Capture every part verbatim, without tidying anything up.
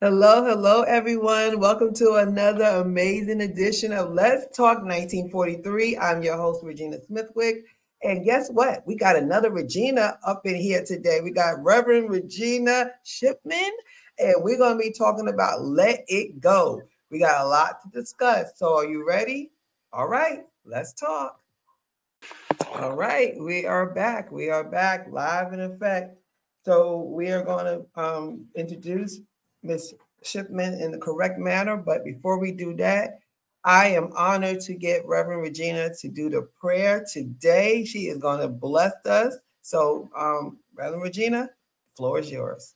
Hello, hello, everyone. Welcome to another amazing edition of Let's Talk nineteen forty-three. I'm your host, Regina Smithwick. And guess what? We got another Regina up in here today. We got Reverend Regina Shipman, and we're going to be talking about Let It Go. We got a lot to discuss. So, are you ready? All right, let's talk. All right, we are back. We are back live in effect. So we are going to um, introduce Miss Shipman in the correct manner. But before we do that, I am honored to get Reverend Regina to do the prayer today. She is going to bless us. So, um, Reverend Regina, the floor is yours.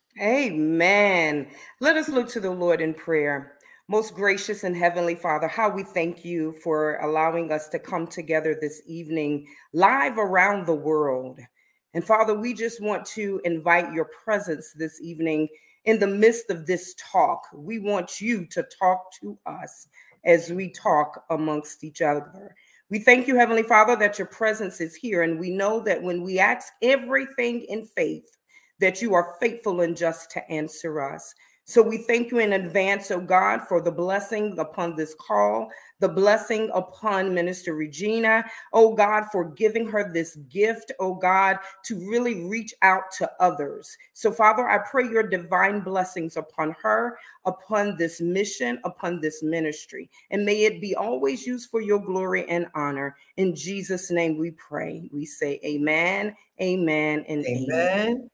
Amen. Let us look to the Lord in prayer. Most gracious and heavenly Father, how we thank you for allowing us to come together this evening live around the world. And Father, we just want to invite your presence this evening in the midst of this talk. We want you to talk to us as we talk amongst each other. We thank you, Heavenly Father, that your presence is here. And we know that when we ask everything in faith, that you are faithful and just to answer us. So we thank you in advance, oh God, for the blessing upon this call, the blessing upon Minister Regina, oh God, for giving her this gift, oh God, to really reach out to others. So Father, I pray your divine blessings upon her, upon this mission, upon this ministry, and may it be always used for your glory and honor. In Jesus' name we pray. We say amen, amen, and amen. Amen.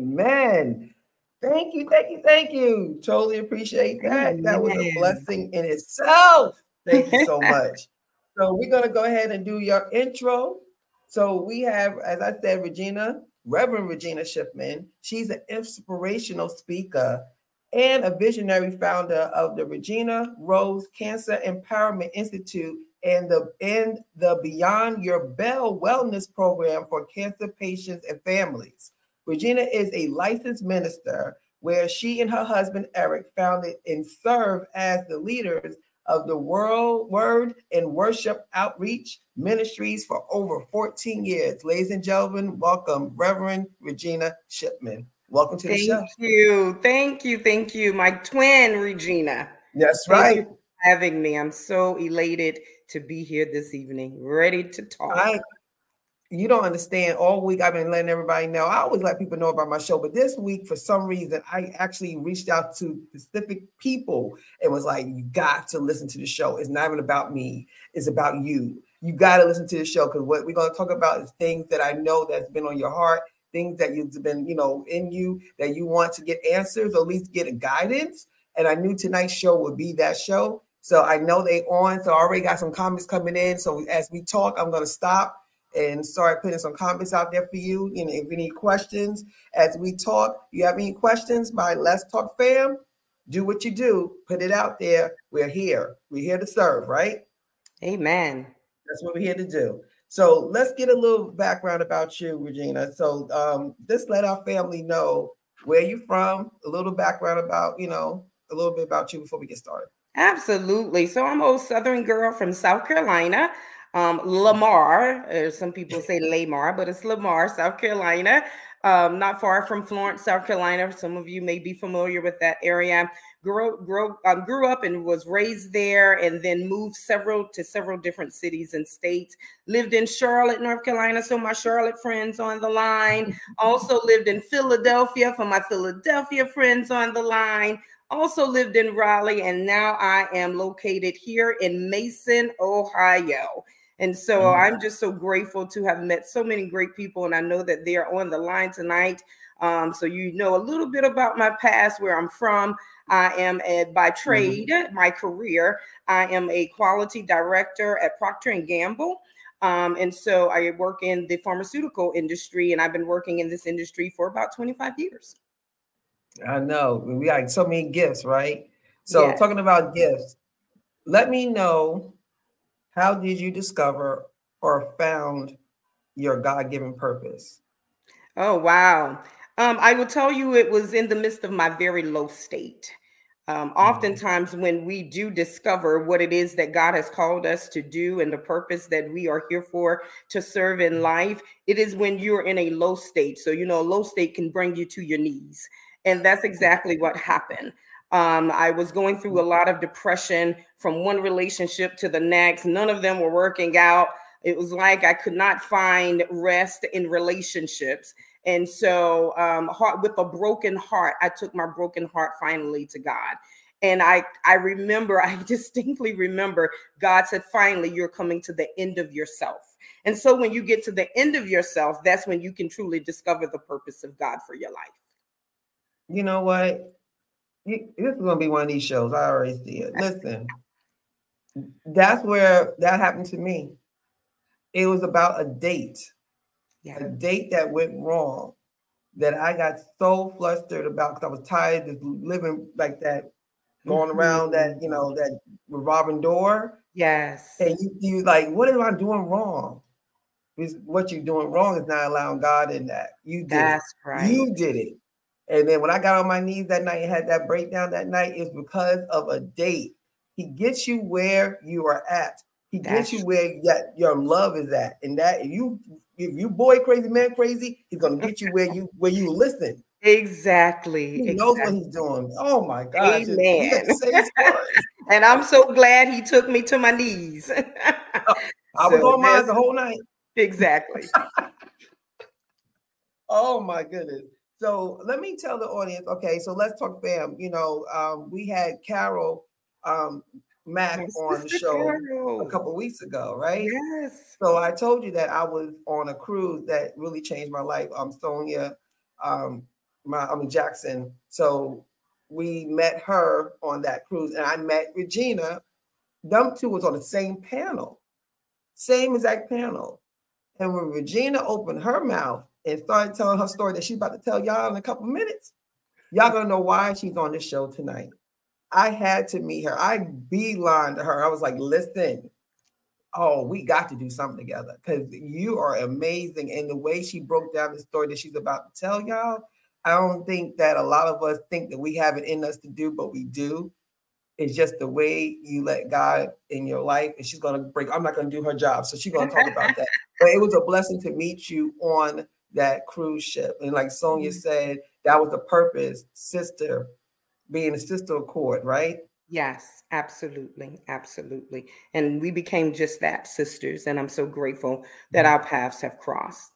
Amen. Thank you, thank you, thank you. Totally appreciate that. That was a Amen. blessing in itself. Thank you so much. So we're going to go ahead and do your intro. So we have, as I said, Regina, Reverend Regina Shipman. She's an inspirational speaker and a visionary founder of the Regina Rose Cancer Empowerment Institute and the and the Beyond Your Bell Wellness Program for cancer patients and families. Regina is a licensed minister where she and her husband Eric founded and serve as the leaders of the World Word and Worship Outreach Ministries for over fourteen years. Ladies and gentlemen, welcome Reverend Regina Shipman. Welcome to the Thank show. you. Thank you. Thank you. My twin, Regina. That's Thank you right. for having me. I'm so elated to be here this evening, ready to talk. I you don't understand. All week I've been letting everybody know. I always let people know about my show, but this week, for some reason, I actually reached out to specific people and was like, "You got to listen to the show. It's not even about me. It's about you. You got to listen to the show because what we're going to talk about is things that I know that's been on your heart, things that you've been, you know, in you that you want to get answers or at least get a guidance." And I knew tonight's show would be that show. So I know they on. So I already got some comments coming in. So as we talk, I'm going to stop and start putting some comments out there for you. You know, if any questions as we talk, you have any questions by Let's Talk Fam, do what you do, put it out there. We're here. We're here to serve, right? Amen. That's what we're here to do. So let's get a little background about you, Regina. So um, just let our family know where you're from, a little background about, you know, a little bit about you before we get started. Absolutely. So I'm a old Southern girl from South Carolina, um, Lamar. Or some people say Lamar, but it's Lamar, South Carolina. Um, not far from Florence, South Carolina. Some of you may be familiar with that area. Grew, grew, um, grew up and was raised there, and then moved several to several different cities and states. Lived in Charlotte, North Carolina. So my Charlotte friends on the line. Also lived in Philadelphia for my Philadelphia friends on the line. Also lived in Raleigh, and now I am located here in Mason, Ohio. And so Mhm. I'm just so grateful to have met so many great people, and I know that they are on the line tonight. Um, so you know a little bit about my past, where I'm from. I am a, by trade, Mhm. my career, I am a quality director at Procter and Gamble. Um, and so I work in the pharmaceutical industry, and I've been working in this industry for about twenty-five years. I know we got so many gifts, right? So Yes. talking about gifts, let me know, how did you discover or found your God-given purpose? Oh, wow. Um, I will tell you, it was in the midst of my very low state. Um, Mhm. oftentimes, when we do discover what it is that God has called us to do and the purpose that we are here for to serve in life, it is when you're in a low state. So, you know, a low state can bring you to your knees. And that's exactly what happened. Um, I was going through a lot of depression from one relationship to the next. None of them were working out. It was like I could not find rest in relationships. And so um, heart, with a broken heart, I took my broken heart finally to God. And I, I remember, I distinctly remember God said, finally, you're coming to the end of yourself. And so when you get to the end of yourself, that's when you can truly discover the purpose of God for your life. You know what? You, this is going to be one of these shows. I already see it. Listen, that's where that happened to me. It was about a date, yeah. a date that went wrong, that I got so flustered about because I was tired of living like that, going mm-hmm. around that, you know, that revolving door. Yes. And you, you like, what am I doing wrong? Because what you're doing wrong is not allowing God in that. You did That's it. right. You did it. And then when I got on my knees that night and had that breakdown that night, it's because of a date. He gets you where you are at. He That's gets you where that your love is at. And that if you if you boy crazy, man crazy, he's gonna get you where you where you listen. Exactly. He exactly. knows what he's doing. Oh my God. Amen. You got the same story. And I'm so glad he took me to my knees. oh, I so was on mine the whole night. Exactly. Oh my goodness. So let me tell the audience, okay, so let's talk fam. You know, um, we had Carol um, Mack on the show Carol. a couple of weeks ago, right? Yes. So I told you that I was on a cruise that really changed my life. I'm Sonia, um, my, I mean Jackson. So we met her on that cruise, and I met Regina. Them two was on the same panel, same exact panel. And when Regina opened her mouth and started telling her story that she's about to tell y'all in a couple minutes, y'all gonna know why she's on this show tonight. I had to meet her. I beeline to her. I was like, listen, oh, we got to do something together because you are amazing. And the way she broke down the story that she's about to tell y'all, I don't think that a lot of us think that we have it in us to do, but we do. It's just the way you let God in your life, and she's going to break. I'm not going to do her job, so she's going to talk about that. But it was a blessing to meet you on that cruise ship. And like Sonia said, that was the purpose, sister, being a sister accord, right? Yes, absolutely. Absolutely. And we became just that, sisters. And I'm so grateful that our paths have crossed.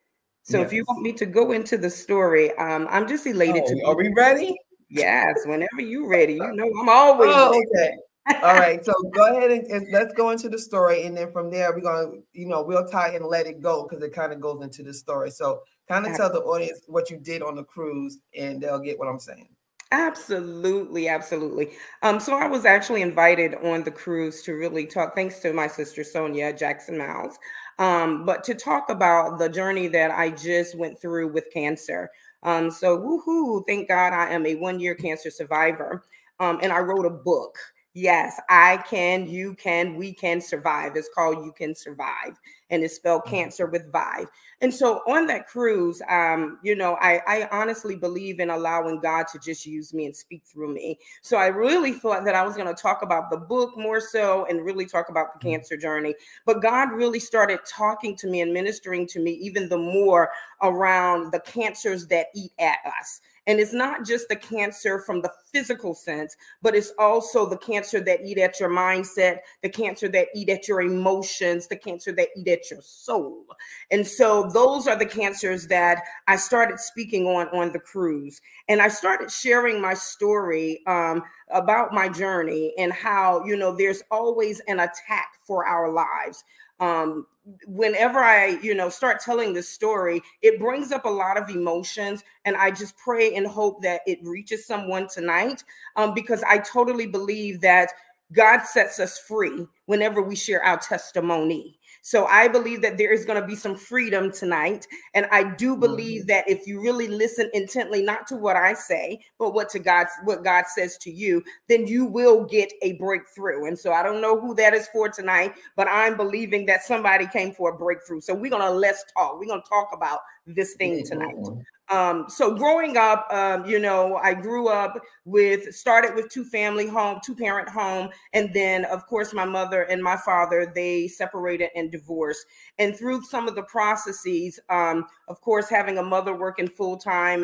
So yes. If you want me to go into the story, um, I'm just elated oh, to. Are be- we ready? Yes, whenever you're ready. You know, I'm always oh, ready. Okay. All right. So go ahead and, and let's go into the story. And then from there, we're going to, you know, we'll tie and let it go because it kind of goes into the story. So kind of tell the audience what you did on the cruise and they'll get what I'm saying. Absolutely. Absolutely. Um, so I was actually invited on the cruise to really talk, thanks to my sister, Sonia Jackson Miles, um, but to talk about the journey that I just went through with cancer. Um, so woohoo, thank God I am a one-year cancer survivor. Um, and I wrote a book. Yes, I can, you can, we can survive. It's called You Can Survive, and it's spelled cancer with Vive. And so on that cruise, um, you know, I, I honestly believe in allowing God to just use me and speak through me. So I really thought that I was going to talk about the book more so and really talk about the cancer journey. But God really started talking to me and ministering to me even the more around the cancers that eat at us. And it's not just the cancer from the physical sense, but it's also the cancer that eat at your mindset, the cancer that eat at your emotions, the cancer that eat at your soul. And so those are the cancers that I started speaking on on the cruise. And I started sharing my story um, about my journey and how, you know, there's always an attack for our lives. Um, whenever I, you know, start telling this story, it brings up a lot of emotions, and I just pray and hope that it reaches someone tonight, um, because I totally believe that God sets us free whenever we share our testimony. So I believe that there is going to be some freedom tonight. And I do believe mm-hmm. that if you really listen intently, not to what I say, but what to God, what God says to you, then you will get a breakthrough. And so I don't know who that is for tonight, but I'm believing that somebody came for a breakthrough. So we're going to let's talk. We're going to talk about this thing tonight. Mm-hmm. Um, so growing up, um, you know, I grew up with, started with two family home, two parent home. And then of course, my mother and my father, they separated and divorced. And through some of the processes, um, of course, having a mother working full time and,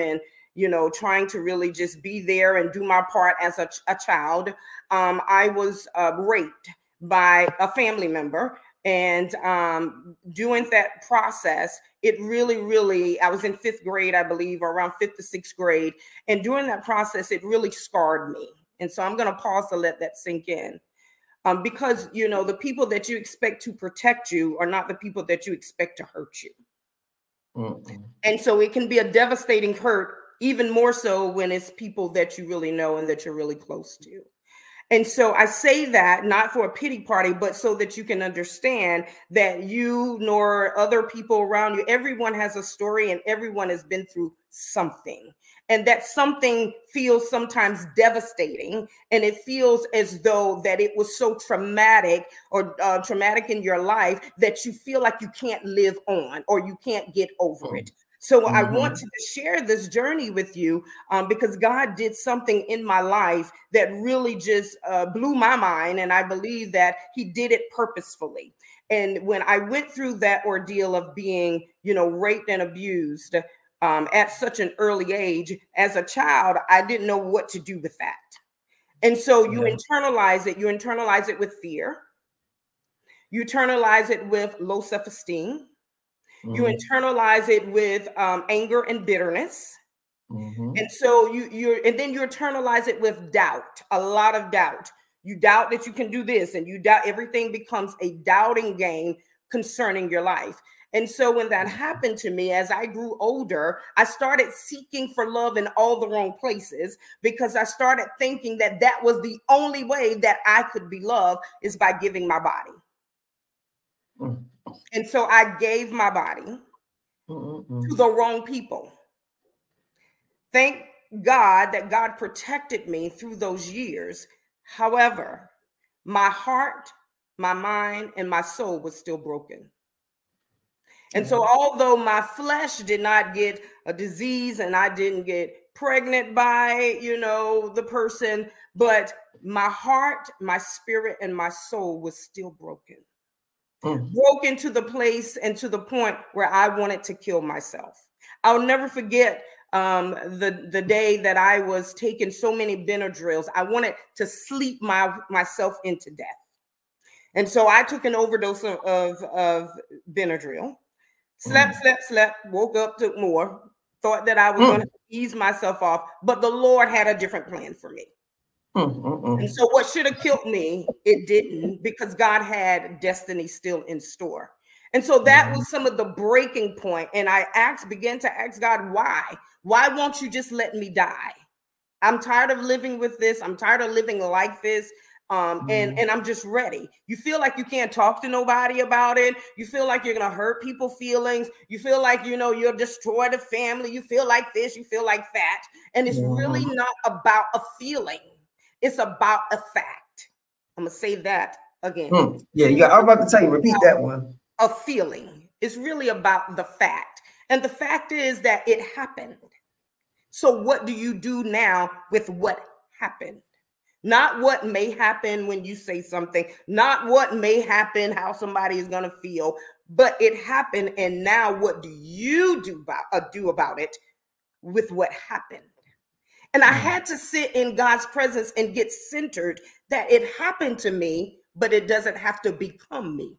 you know, trying to really just be there and do my part as a, a child. Um, I was uh, raped by a family member. And um, doing that process, it really, really, I was in fifth grade, I believe, or around fifth to sixth grade. And during that process, it really scarred me. And so I'm going to pause to let that sink in. Um, because, you know, the people that you expect to protect you are not the people that you expect to hurt you. Mm-hmm. And so it can be a devastating hurt, even more so when it's people that you really know and that you're really close to. And so I say that not for a pity party, but so that you can understand that you nor other people around you, everyone has a story and everyone has been through something. And that something feels sometimes devastating. And it feels as though that it was so traumatic or uh, traumatic in your life that you feel like you can't live on or you can't get over it. So mm-hmm. I want to share this journey with you um, because God did something in my life that really just uh, blew my mind. And I believe that he did it purposefully. And when I went through that ordeal of being, you know, raped and abused um, at such an early age, as a child, I didn't know what to do with that. And so you yeah. internalize it. You internalize it with fear. You internalize it with low self-esteem. You internalize it with um, anger and bitterness. Mm-hmm. And so you you and then you internalize it with doubt, a lot of doubt. You doubt that you can do this, and you doubt everything becomes a doubting game concerning your life. And so when that happened to me, as I grew older, I started seeking for love in all the wrong places because I started thinking that that was the only way that I could be loved is by giving my body. Mm. And so I gave my body Mm-mm-mm. to the wrong people. Thank God that God protected me through those years. However, my heart, my mind, and my soul was still broken. And so although my flesh did not get a disease and I didn't get pregnant by, you know, the person, but my heart, my spirit, and my soul was still broken. Mm. Broken to the place and to the point where I wanted to kill myself. I'll never forget um, the, the day that I was taking so many Benadryls. I wanted to sleep my, myself into death. And so I took an overdose of, of, of Benadryl. Slept, mm. slept, slept, woke up, took more, thought that I was mm. going to ease myself off, but the Lord had a different plan for me. Mm, mm, mm. And so what should have killed me, it didn't, because God had destiny still in store. And so that mm. was some of the breaking point. And I asked, began to ask God, why? Why won't you just let me die? I'm tired of living with this. I'm tired of living like this. Um, mm. and, and I'm just ready. You feel like you can't talk to nobody about it. You feel like you're going to hurt people's feelings. You feel like, you know, you'll destroy the family. You feel like this, you feel like that. And it's mm. really not about a feeling. It's about a fact. I'm going to say that again. Mm. Yeah, you got, I'm about to tell you, repeat that one. A feeling. It's really about the fact. And the fact is that it happened. So what do you do now with what happened? Not what may happen when you say something, not what may happen, how somebody is going to feel, but it happened. And now what do you do about, uh, do about it with what happened? And I had to sit in God's presence and get centered that it happened to me, but it doesn't have to become me.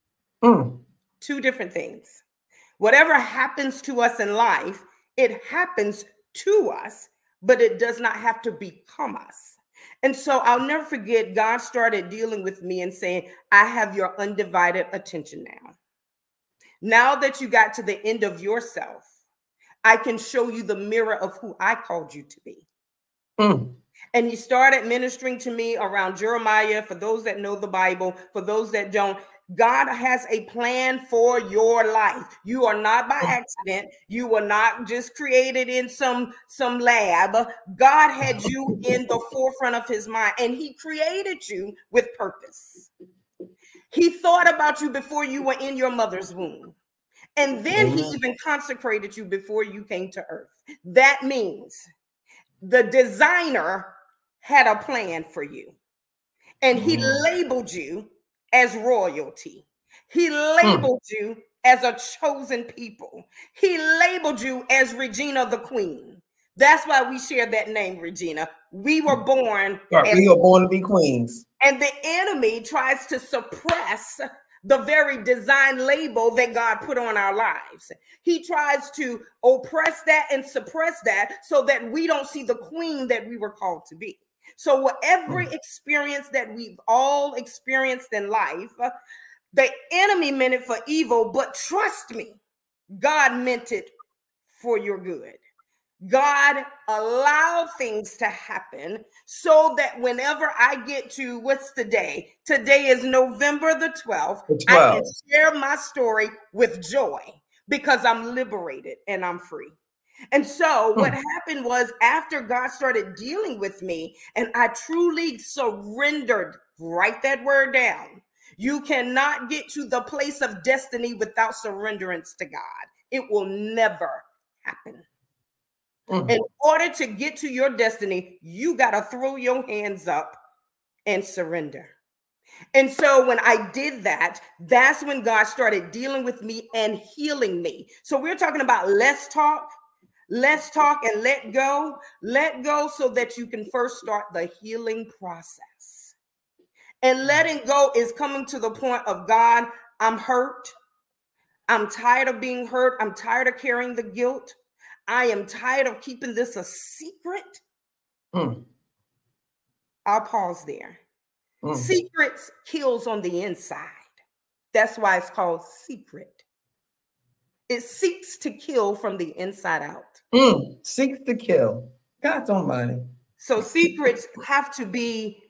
Mm. Two different things. Whatever happens to us in life, it happens to us, but it does not have to become us. And so I'll never forget, God started dealing with me and saying, I have your undivided attention now. Now that you got to the end of yourself, I can show you the mirror of who I called you to be. Mm. And he started ministering to me around Jeremiah. For those that know the Bible, for those that don't, God has a plan for your life. You are not by accident. You were not just created in some, some lab. God had you in the forefront of his mind, and he created you with purpose. He thought about you before you were in your mother's womb. And then he even consecrated you before you came to earth. That means the designer had a plan for you, and he mm. labeled you as royalty. He labeled mm. you as a chosen people. He labeled you as Regina the Queen. That's why we share that name, Regina. We were born. Right, we were born to be queens. And the enemy tries to suppress the very design label that God put on our lives. He tries to oppress that and suppress that so that we don't see the queen that we were called to be. So every experience that we've all experienced in life, the enemy meant it for evil, but trust me, God meant it for your good. God allowed things to happen so that whenever I get to, what's the day? Today is November the twelfth. The twelfth. I can share my story with joy because I'm liberated and I'm free. And so what hmm. happened was after God started dealing with me and I truly surrendered, write that word down. You cannot get to the place of destiny without surrenderance to God. It will never happen. Mm-hmm. In order to get to your destiny, you got to throw your hands up and surrender. And so when I did that, that's when God started dealing with me and healing me. So we're talking about let's talk, let's talk and let go, let go so that you can first start the healing process. And letting go is coming to the point of God, I'm hurt. I'm tired of being hurt. I'm tired of carrying the guilt. I am tired of keeping this a secret. Mm. I'll pause there. Mm. Secrets kills on the inside. That's why it's called secret. It seeks to kill from the inside out. Mm. Seeks to kill. God's almighty. So secrets have to be,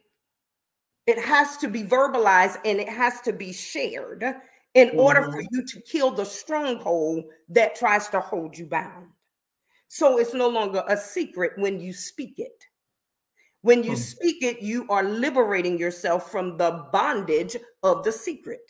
it has to be verbalized and it has to be shared in mm-hmm. order for you to kill the stronghold that tries to hold you bound. So it's no longer a secret when you speak it. When you hmm. speak it, you are liberating yourself from the bondage of the secret.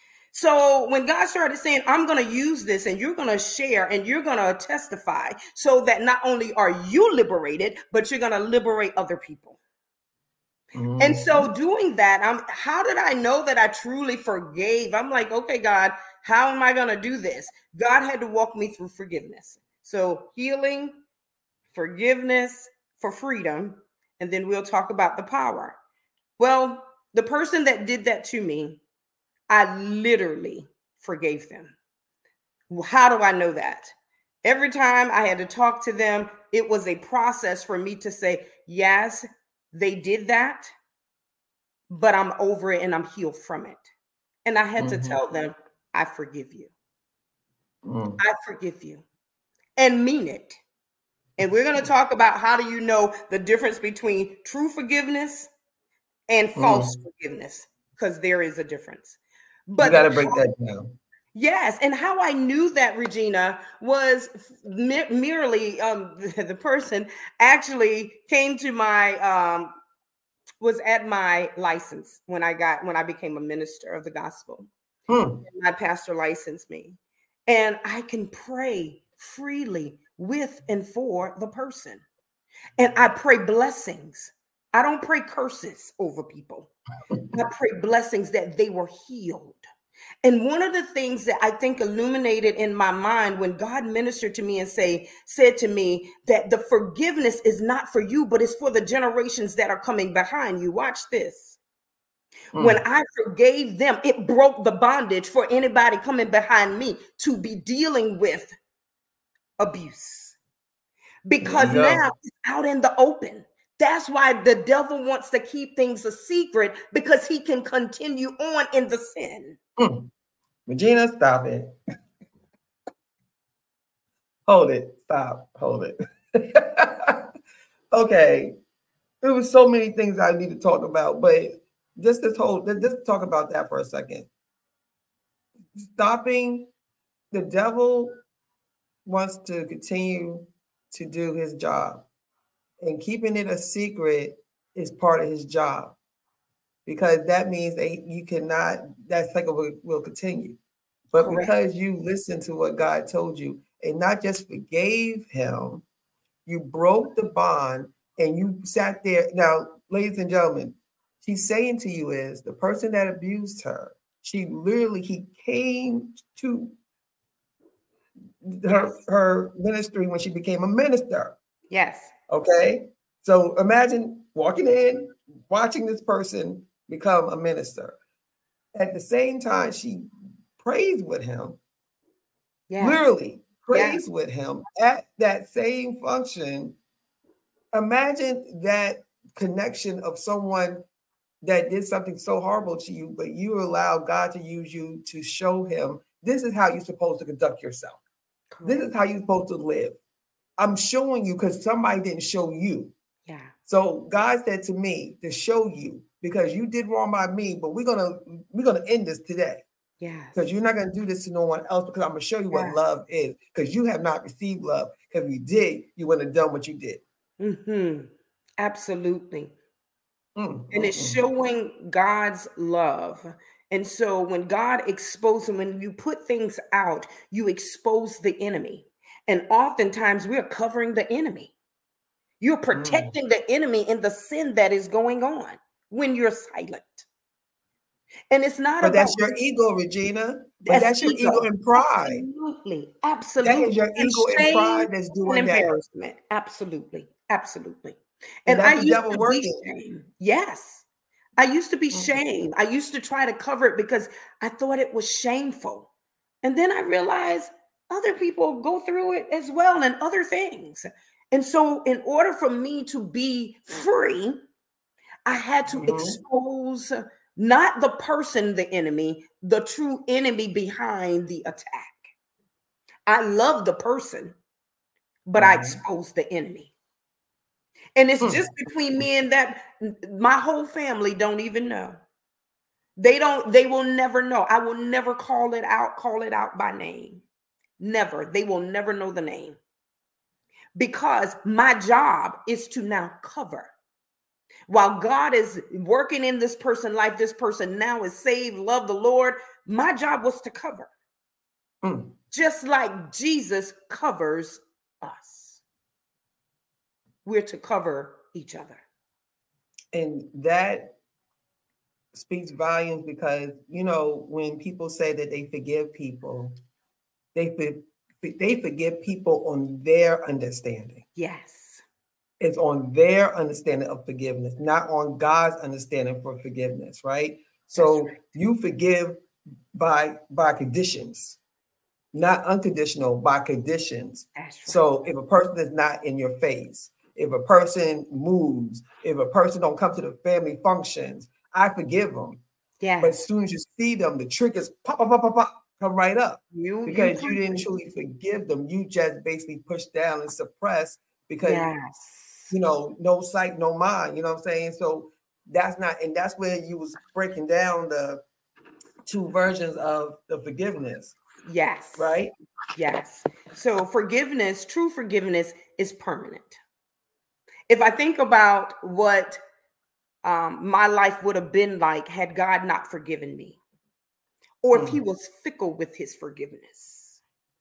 So when God started saying, I'm going to use this and you're going to share and you're going to testify so that not only are you liberated, but you're going to liberate other people. Mm-hmm. And so doing that, I'm, how did I know that I truly forgave? I'm like, okay, God, how am I going to do this? God had to walk me through forgiveness. So healing, forgiveness for freedom, and then we'll talk about the power. Well, the person that did that to me, I literally forgave them. How do I know that? Every time I had to talk to them, it was a process for me to say, yes, they did that, but I'm over it and I'm healed from it. And I had mm-hmm. to tell them, I forgive you. Mm. I forgive you. And mean it. And we're going to talk about how do you know the difference between true forgiveness and false mm. forgiveness, because there is a difference. But you got to break that down. Yes. And how I knew that, Regina, was me- merely um, the, the person actually came to my, um, was at my license when I got, when I became a minister of the gospel. Hmm. My pastor licensed me. And I can pray freely with and for the person. And I pray blessings. I don't pray curses over people. I pray blessings that they were healed. And one of the things that I think illuminated in my mind when God ministered to me and say, said to me that the forgiveness is not for you, but it's for the generations that are coming behind you. Watch this. Hmm. When I forgave them, it broke the bondage for anybody coming behind me to be dealing with abuse. Because now it's out in the open. That's why the devil wants to keep things a secret, because he can continue on in the sin. Hmm. Regina, stop it. Hold it. Stop. Hold it. Okay. There was so many things I need to talk about, but just this whole, just talk about that for a second. Stopping, the devil wants to continue to do his job, and keeping it a secret is part of his job, because that means that you cannot, that cycle will, will continue. But Correct. Because you listened to what God told you and not just forgave him, you broke the bond and you sat there. Now, ladies and gentlemen, she's saying to you is the person that abused her, she literally, he came to her, her ministry when she became a minister. Yes. Okay. So imagine walking in, watching this person become a minister. At the same time, she prays with him, Yes. literally prays Yes. with him at that same function. Imagine that connection of someone that did something so horrible to you, but you allow God to use you to show him this is how you're supposed to conduct yourself. Correct. This is how you're supposed to live. I'm showing you because somebody didn't show you. Yeah. So God said to me to show you because you did wrong by me, but we're gonna we're gonna end this today. Yes. Because you're not gonna do this to no one else because I'm gonna show you what yes. love is. Because you have not received love. Because if you did, you wouldn't have done what you did. Mm-hmm. Absolutely. Mm, and mm, it's mm. showing God's love. And so when God exposes, when you put things out, you expose the enemy. And oftentimes we're covering the enemy. You're protecting mm. the enemy in the sin that is going on when you're silent. And it's not but about that's your ego, Regina. But that's, that's your ego. ego and pride. Absolutely. Absolutely. That is your and ego and pride that's doing and that. Embarrassment. Absolutely. Absolutely. And, and that's I the used devil to working. be shamed. Yes. I used to be mm-hmm. shamed. I used to try to cover it because I thought it was shameful. And then I realized other people go through it as well and other things. And so in order for me to be free, I had to mm-hmm. expose not the person, the enemy, the true enemy behind the attack. I love the person, but mm-hmm. I exposed the enemy. And it's mm-hmm. just between me and that. My whole family don't even know. They don't, they will never know. I will never call it out, call it out by name. Never. They will never know the name. Because my job is to now cover. While God is working in this person's life, this person now is saved, love the Lord. My job was to cover. Mm. Just like Jesus covers us. We're to cover each other. And that speaks volumes because, you know, when people say that they forgive people, they, they forgive people on their understanding. Yes. It's on their understanding of forgiveness, not on God's understanding for forgiveness, right? So right. you forgive by by conditions, not unconditional, by conditions. Right. So if a person is not in your face, if a person moves, if a person don't come to the family functions, I forgive them. Yeah. But as soon as you see them, the triggers pop, pop, pop, pop, pop, come right up. You, because you, you didn't truly forgive them. You just basically push down and suppress because yes. you know, no sight, no mind, you know what I'm saying? So that's not, and that's where you was breaking down the two versions of the forgiveness. Yes. Right? Yes. So forgiveness, true forgiveness is permanent. If I think about what um, my life would have been like had God not forgiven me, or if he was fickle with his forgiveness.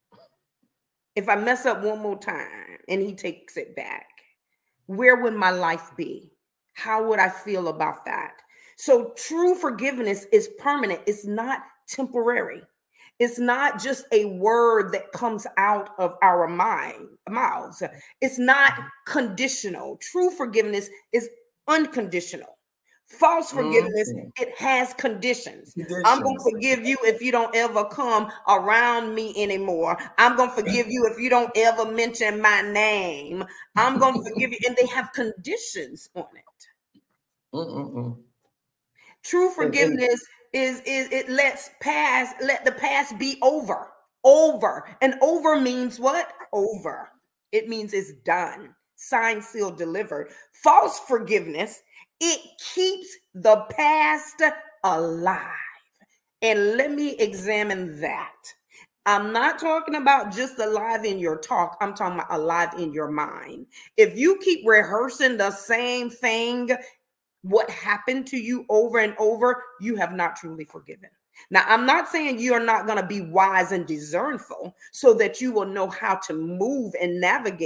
If I mess up one more time and he takes it back, where would my life be? How would I feel about that? So true forgiveness is permanent. It's not temporary. It's not just a word that comes out of our mind, mouths. It's not conditional. True forgiveness is unconditional. False forgiveness, mm-hmm. it has conditions. conditions. I'm going to forgive you if you don't ever come around me anymore. I'm going to forgive you if you don't ever mention my name. I'm going to forgive you. And they have conditions on it. Mm-mm-mm. True forgiveness is, is it lets past, let the past be over, over. And over means what? Over. It means it's done. Signed, sealed, delivered. False forgiveness, it keeps the past alive. And let me examine that. I'm not talking about just alive in your talk. I'm talking about alive in your mind. If you keep rehearsing the same thing, what happened to you over and over, you have not truly forgiven. Now, I'm not saying you are not going to be wise and discernful so that you will know how to move and navigate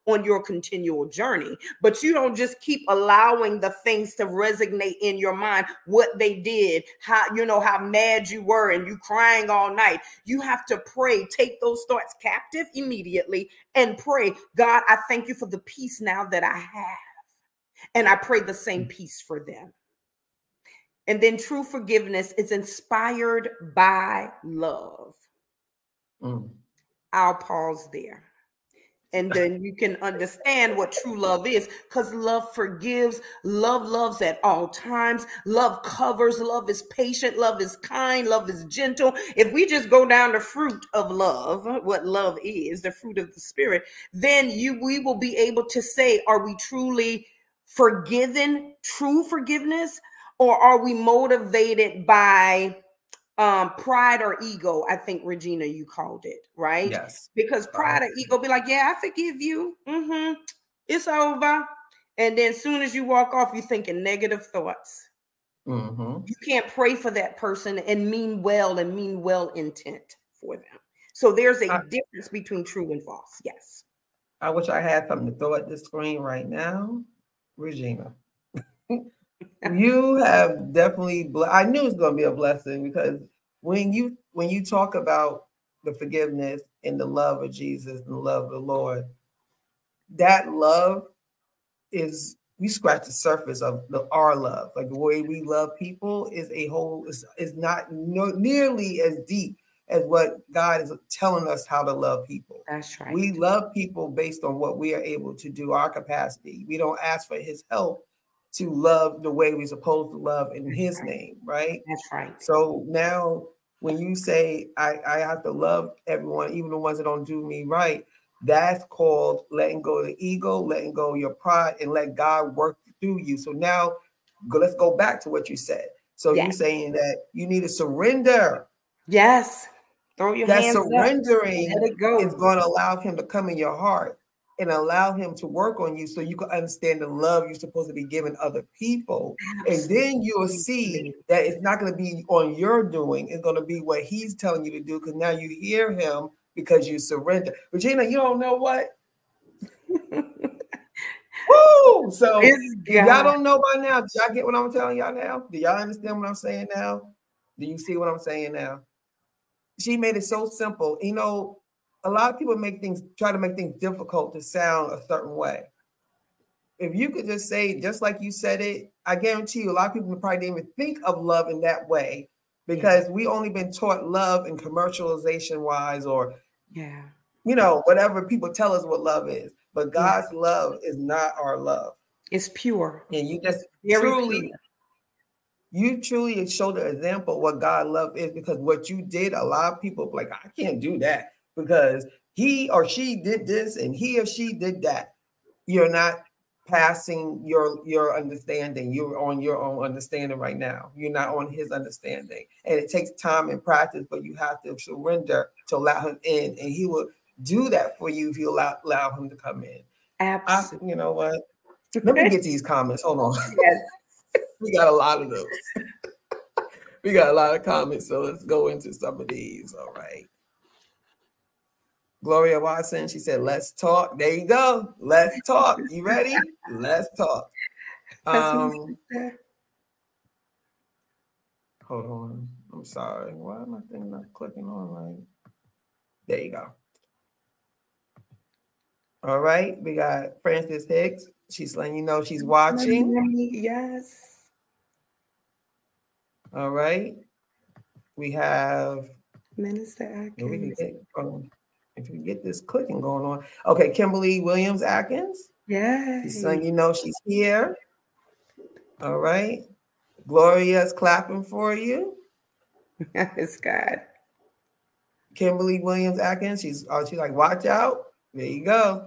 on your continual journey. But you don't just keep allowing the things to resonate in your mind, what they did, how, you know, how mad you were and you crying all night. You have to pray, take those thoughts captive immediately and pray, God, I thank you for the peace now that I have. And I pray the same peace for them. And then true forgiveness is inspired by love. Mm. I'll pause there. And then you can understand what true love is, because love forgives, love loves at all times, love covers, love is patient, love is kind, love is gentle. If we just go down the fruit of love, what love is, the fruit of the Spirit, then you we will be able to say, are we truly forgiven, true forgiveness, or are we motivated by um pride or ego? I think, Regina, you called it, right? Yes. Because pride or ego be like, yeah, I forgive you, mm-hmm, it's over, and then as soon as you walk off, you're thinking negative thoughts. Mm-hmm. You can't pray for that person and mean well and mean well intent for them. So there's a I, difference between true and false. Yes. I wish I had something to throw at the screen right now. Regina, you have definitely, I knew it was going to be a blessing, because when you when you talk about the forgiveness and the love of Jesus and the love of the Lord, that love is, we scratch the surface of the, our love. Like the way we love people is a whole, is, is not no, nearly as deep as what God is telling us how to love people. That's right. We love people based on what we are able to do, our capacity. We don't ask for his help to love the way we're supposed to love in his name, right? That's right. So now when you say, I, I have to love everyone, even the ones that don't do me right, that's called letting go of the ego, letting go of your pride, and let God work through you. So now go, let's go back to what you said. So yes. You're saying that you need to surrender. Yes. Throw your that hands surrendering up. Let it go. is going to allow him to come in your heart and allow him to work on you so you can understand the love you're supposed to be giving other people. Absolutely. And then you'll see that it's not going to be on your doing. It's going to be what he's telling you to do, because now you hear him because you surrender. Regina, you don't know what? Woo! So y'all don't know by now. Do y'all get what I'm telling y'all now? Do y'all understand what I'm saying now? Do you see what I'm saying now? She made it so simple. You know, a lot of people make things, try to make things difficult to sound a certain way. If you could just say, just like you said it, I guarantee you a lot of people probably didn't even think of love in that way, because yeah. we only been taught love in commercialization wise, or, yeah, you know, whatever people tell us what love is. But God's yeah. love is not our love. It's pure. And you just Very truly, pure. you truly showed the example of what God love is, because what you did, a lot of people like, I can't do that because he or she did this and he or she did that. You're not passing your your understanding. You're on your own understanding right now. You're not on his understanding. And it takes time and practice, but you have to surrender to allow him in, and he will do that for you if you allow, allow him to come in. Absolutely. I, you know what? Let me get these comments. Hold on. Yes. We got a lot of those. We got a lot of comments, so let's go into some of these. All right. Gloria Watson, she said, let's talk. There you go. Let's talk. You ready? Let's talk. Um, hold on. I'm sorry. Why am I thinking not clicking on right? There you go. All right. We got Frances Hicks. She's letting you know she's watching. Yes. All right. We have Minister Atkins. We can get, um, if you get this clicking going on. Okay, Kimberly Williams Atkins. Yeah. She's letting you know she's here. All right. Gloria's clapping for you. It's God. Kimberly Williams Atkins. She's oh, she's like, watch out. There you go.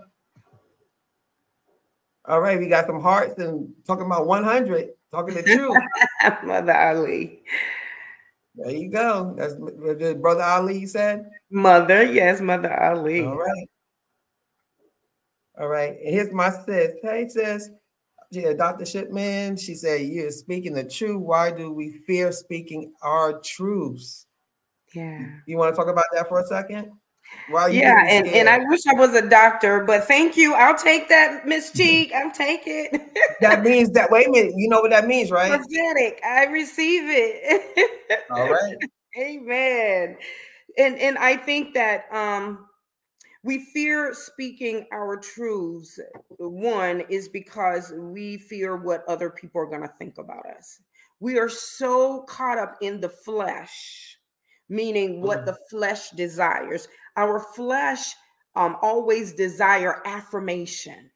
All right, we got some hearts and talking about one hundred, talking the truth. Mother Ali. There you go. That's Brother Ali, you said? Mother, yes, Mother Ali. All right. All right. And here's my sis. Hey, sis. Yeah, Doctor Shipman. She said, you're speaking the truth. Why do we fear speaking our truths? Yeah. You want to talk about that for a second? While you Yeah, getting and, and I scared. wish I was a doctor, but thank you. I'll take that, Miss Cheek. I'll take it. That means that, wait a minute, you know what that means, right? Prophetic. I receive it. All right. Amen. And and I think that um we fear speaking our truths. One is because we fear what other people are going to think about us. We are so caught up in the flesh, meaning what Mm-hmm. the flesh desires. Our flesh um, always desire affirmation.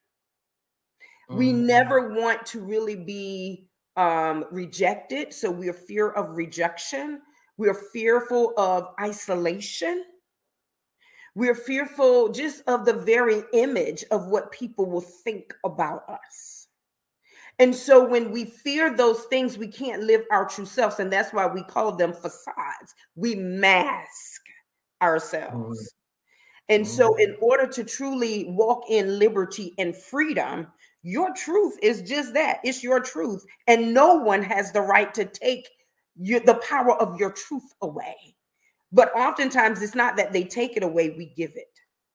We Mm-hmm. never want to really be um, rejected. So we are fear of rejection. We are fearful of isolation. We're fearful just of the very image of what people will think about us. And so when we fear those things, we can't live our true selves. And that's why we call them facades. We mask ourselves. Mm-hmm. And so in order to truly walk in liberty and freedom, your truth is just that. It's your truth. And no one has the right to take you, the power of your truth away. But oftentimes it's not that they take it away, we give it.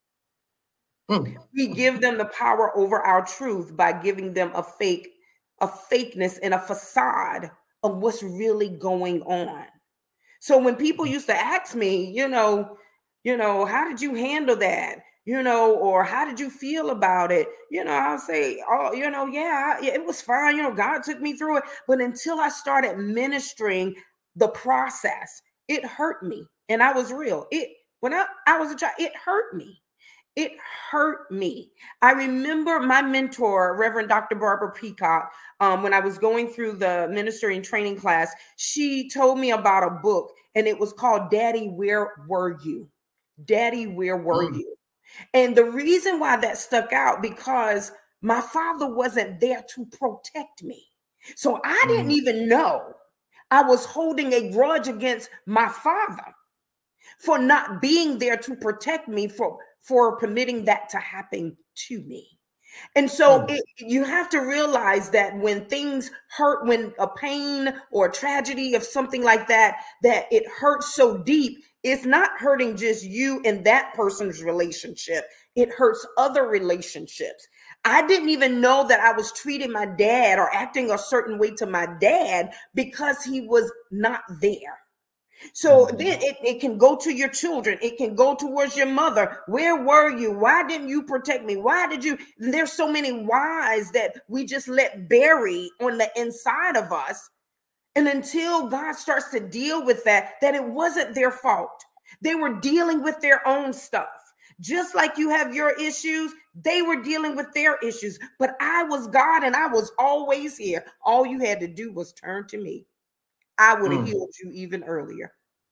Mm. We give them the power over our truth by giving them a fake, a fakeness and a facade of what's really going on. So when people used to ask me, you know, you know, how did you handle that? You know, or how did you feel about it? You know, I'll say, oh, you know, yeah, it was fine. You know, God took me through it. But until I started ministering the process, it hurt me. And I was real. It when I, I was a child, it hurt me. It hurt me. I remember my mentor, Reverend Doctor Barbara Peacock, um, when I was going through the ministering training class, she told me about a book, and it was called Daddy, Where Were You? Daddy, Where Were mm. You? And the reason why that stuck out, because my father wasn't there to protect me. So I mm. didn't even know I was holding a grudge against my father for not being there to protect me, for, for permitting that to happen to me. And so mm. it, you have to realize that when things hurt, when a pain or a tragedy of something like that, that it hurts so deep, it's not hurting just you and that person's relationship. It hurts other relationships. I didn't even know that I was treating my dad or acting a certain way to my dad because he was not there. So mm-hmm. then it, it can go to your children. It can go towards your mother. Where were you? Why didn't you protect me? Why did you? There's so many whys that we just let bury on the inside of us. And until God starts to deal with that, that it wasn't their fault. They were dealing with their own stuff. Just like you have your issues, they were dealing with their issues. But I was God and I was always here. All you had to do was turn to me. I would have mm. healed you even earlier.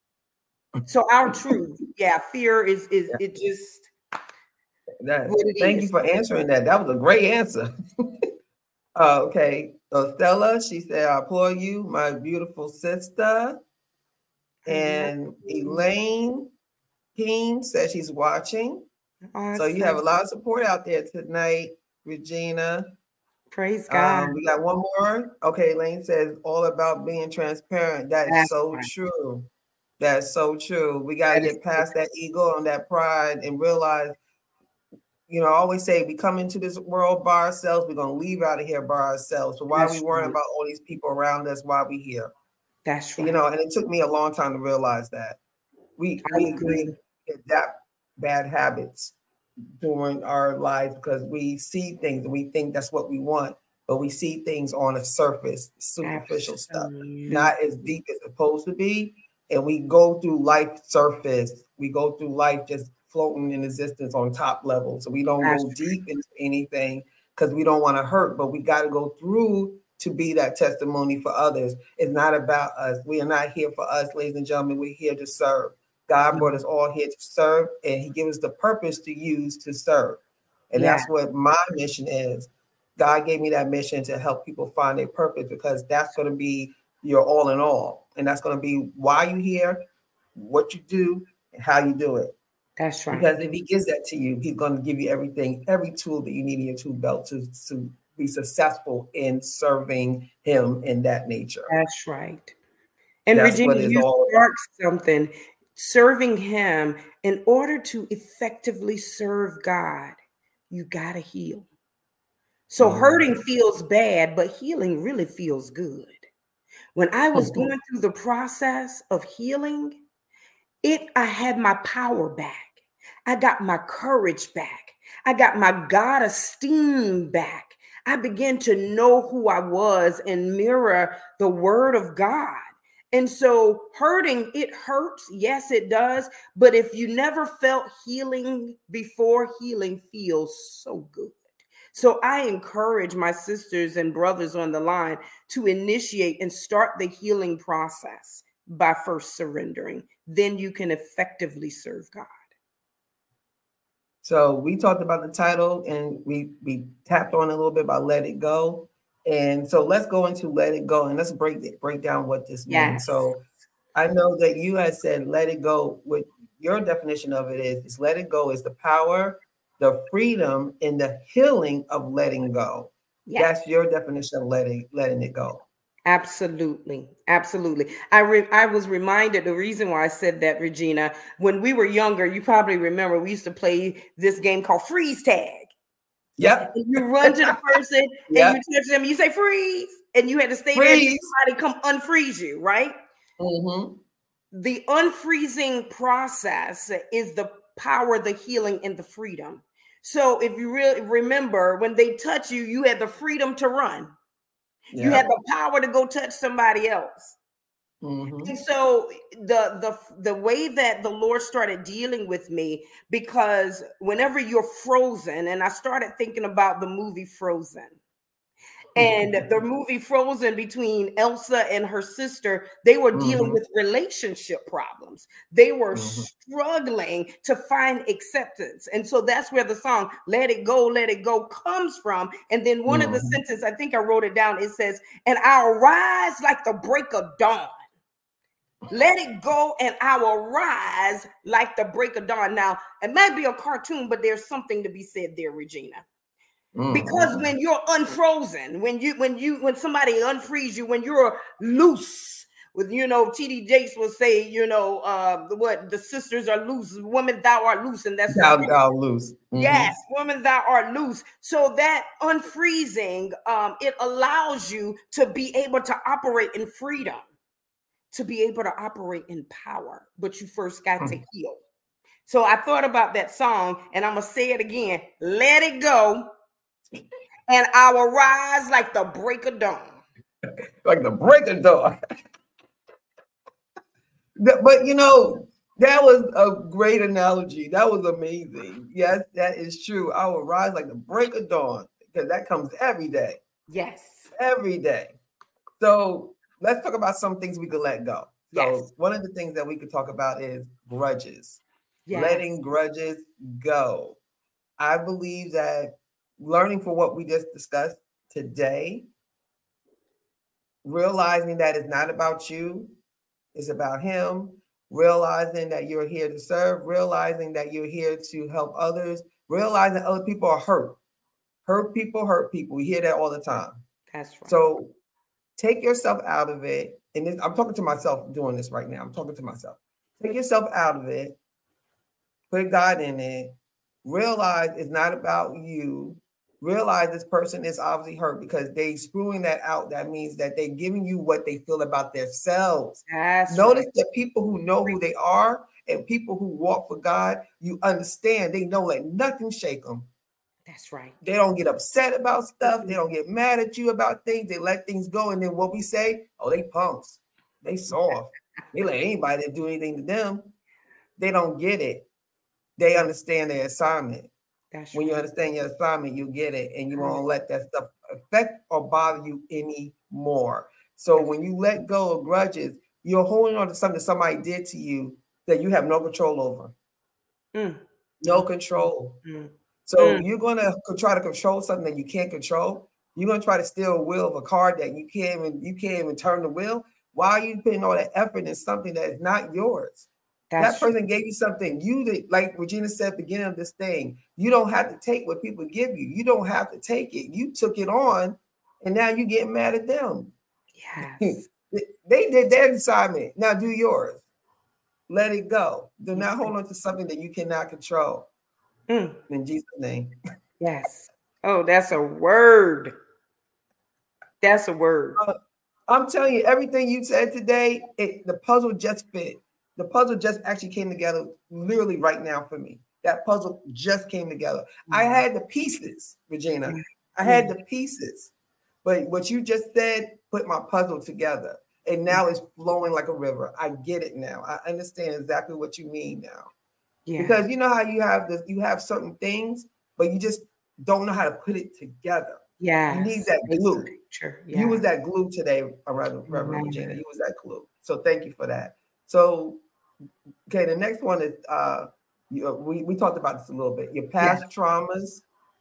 So our truth, yeah, fear is is yeah. it just that, what it thank is. You for answering that. That was a great answer. uh, okay, so Stella, she said, "I applaud you, my beautiful sister." And mm-hmm. Elaine King says she's watching. Awesome. So you have a lot of support out there tonight, Regina. Praise God. Um, we got one more. Okay, Elaine says all about being transparent. That is so right. true. That's so true. We got to get past so that ego and that pride and realize, you know, I always say we come into this world by ourselves. We're going to leave out of here by ourselves. So why That's are we worrying true. About all these people around us while we here? That's right. You know, and it took me a long time to realize that. We, we, we adapt bad habits during our lives because we see things and we think that's what we want, but we see things on a surface, superficial Absolutely. Stuff, not as deep as it's supposed to be. And we go through life surface. We go through life just floating in existence on top level. So we don't That's go true. Deep into anything because we don't want to hurt, but we got to go through to be that testimony for others. It's not about us. We are not here for us, ladies and gentlemen. We're here to serve. God brought us all here to serve, and he gives us the purpose to use to serve. And yeah. that's what my mission is. God gave me that mission to help people find their purpose because that's going to be your all in all. And that's going to be why you're here, what you do, and how you do it. That's right. Because if he gives that to you, he's going to give you everything, every tool that you need in your tool belt to, to be successful in serving him in that nature. That's right. And that's Regina, you sparked something. serving him, in order to effectively serve God, you got to heal. So mm-hmm. hurting feels bad, but healing really feels good. When I was mm-hmm. going through the process of healing, it I had my power back. I got my courage back. I got my God esteem back. I began to know who I was and mirror the word of God. And so hurting, it hurts. Yes, it does. But if you never felt healing before, healing feels so good. So I encourage my sisters and brothers on the line to initiate and start the healing process by first surrendering. Then you can effectively serve God. So we talked about the title and we, we tapped on a little bit about Let It Go. And so let's go into Let It Go and let's break it, break down what this yes. means. So I know that you had said let it go. What your definition of it is, is let it go is the power, the freedom, and the healing of letting go. Yes. That's your definition of letting, letting it go. Absolutely. Absolutely. I re- I was reminded the reason why I said that, Regina, when we were younger, you probably remember we used to play this game called freeze tag. Yep. You run to the person yep. and you touch them, you say freeze, and you had to stay freeze. There until somebody come unfreeze you, right? Mm-hmm. The unfreezing process is the power, the healing, and the freedom. So if you really remember, when they touch you, you had the freedom to run. You yep. had the power to go touch somebody else. Mm-hmm. And so the, the, the way that the Lord started dealing with me, because whenever you're frozen, and I started thinking about the movie Frozen, and the movie Frozen between Elsa and her sister, they were dealing mm-hmm. with relationship problems. They were mm-hmm. struggling to find acceptance. And so that's where the song, Let It Go, Let It Go comes from. And then one mm-hmm. of the sentences, I think I wrote it down, it says, and I'll rise like the break of dawn. Let it go and I will rise like the break of dawn. Now, it might be a cartoon, but there's something to be said there, Regina. Because when you're unfrozen, when you when you when somebody unfreeze you, when you're loose, with you know, T D Jakes will say, you know, uh, what the sisters are loose, woman thou art loose, and that's thou, thou loose. Mm-hmm. Yes, woman thou art loose. So that unfreezing, um, it allows you to be able to operate in freedom, to be able to operate in power. But you first got mm-hmm. to heal. So I thought about that song, and I'm gonna say it again: Let it go. And I will rise like the break of dawn. Like the break of dawn. But, you know, that was a great analogy. That was amazing. Yes, that is true. I will rise like the break of dawn because that comes every day. Yes. Every day. So let's talk about some things we could let go. So yes. one of the things that we could talk about is grudges. Yes. Letting grudges go. I believe that learning from what we just discussed today, realizing that it's not about you, it's about him, realizing that you're here to serve, realizing that you're here to help others, realizing that other people are hurt. Hurt people, hurt people. We hear that all the time. That's right. So take yourself out of it. And this, I'm talking to myself doing this right now. I'm talking to myself. Take yourself out of it. Put God in it. Realize it's not about you. Realize this person is obviously hurt because they spewing that out. That means that they're giving you what they feel about themselves. That's Notice right. that people who know who they are and people who walk for God, you understand. They know that nothing shake them. That's right. They don't get upset about stuff. Mm-hmm. They don't get mad at you about things. They let things go. And then what we say, oh, they punks. They soft. They let anybody do anything to them. They don't get it. They understand their assignment. That's when right. you understand your assignment, you get it, and you won't let that stuff affect or bother you anymore. So when you let go of grudges, you're holding on to something somebody did to you that you have no control over. Mm. No control. Mm. So mm. you're going to try to control something that you can't control. You're going to try to steal a wheel of a car that you can't even, you can't even turn the wheel. Why are you putting all that effort in something that is not yours? That's that person true. Gave you something. You did, like Regina said at the beginning of this thing, you don't have to take what people give you. You don't have to take it. You took it on, and now you're getting mad at them. Yes. They did their assignment. Now do yours. Let it go. Do not hold on to something that you cannot control. Mm. In Jesus' name. Yes. Oh, that's a word. That's a word. Uh, I'm telling you, everything you said today, it, the puzzle just fit. The puzzle just actually came together literally right now for me. That puzzle just came together. Mm-hmm. I had the pieces, Regina. Mm-hmm. I had the pieces. But what you just said put my puzzle together. And now it's flowing like a river. I get it now. I understand exactly what you mean now. Yeah. Because you know how you have this, you have certain things, but you just don't know how to put it together. Yeah. You need that glue. Yeah. You was that glue today, Reverend Regina. You was that glue. So thank you for that. So, okay, the next one is, uh, you, we, we talked about this a little bit. Your past yeah. traumas,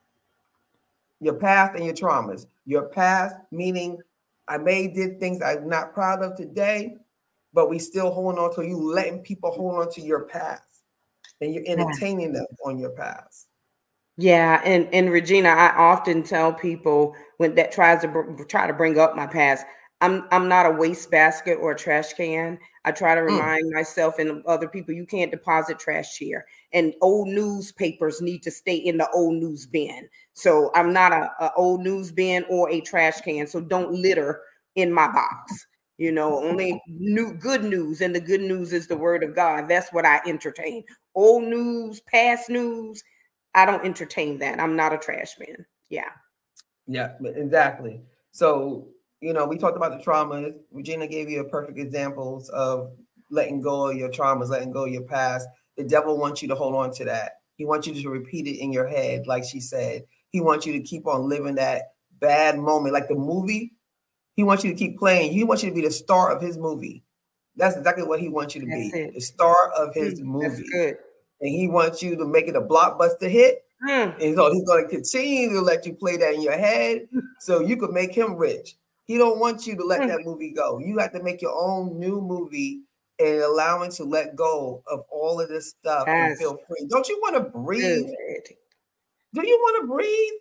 your past and your traumas. Your past, meaning I may did things I'm not proud of today, but we still hold on to you, letting people hold on to your past. And you're entertaining them on your past. Yeah, and and Regina, I often tell people when that tries to br- try to bring up my past, I'm I'm not a wastebasket or a trash can. I try to remind mm. myself and other people you can't deposit trash here, and old newspapers need to stay in the old news bin. So I'm not a, a old news bin or a trash can. So don't litter in my box. You know, only new good news, and the good news is the word of God. That's what I entertain. Old news, past news, I don't entertain that. I'm not a trash man. Yeah. Yeah, exactly. So, you know, we talked about the traumas. Regina gave you a perfect examples of letting go of your traumas, letting go of your past. The devil wants you to hold on to that. He wants you to repeat it in your head, like she said. He wants you to keep on living that bad moment, like the movie. He wants you to keep playing. He wants you to be the star of his movie. That's exactly what he wants you to That's be, it. the star of his mm, movie. That's good. And he wants you to make it a blockbuster hit. Mm. And so he's going to continue to let you play that in your head so you can make him rich. He don't want you to let mm. that movie go. You have to make your own new movie and allow him to let go of all of this stuff yes. and feel free. Don't you want to breathe? Good. Do you want to breathe?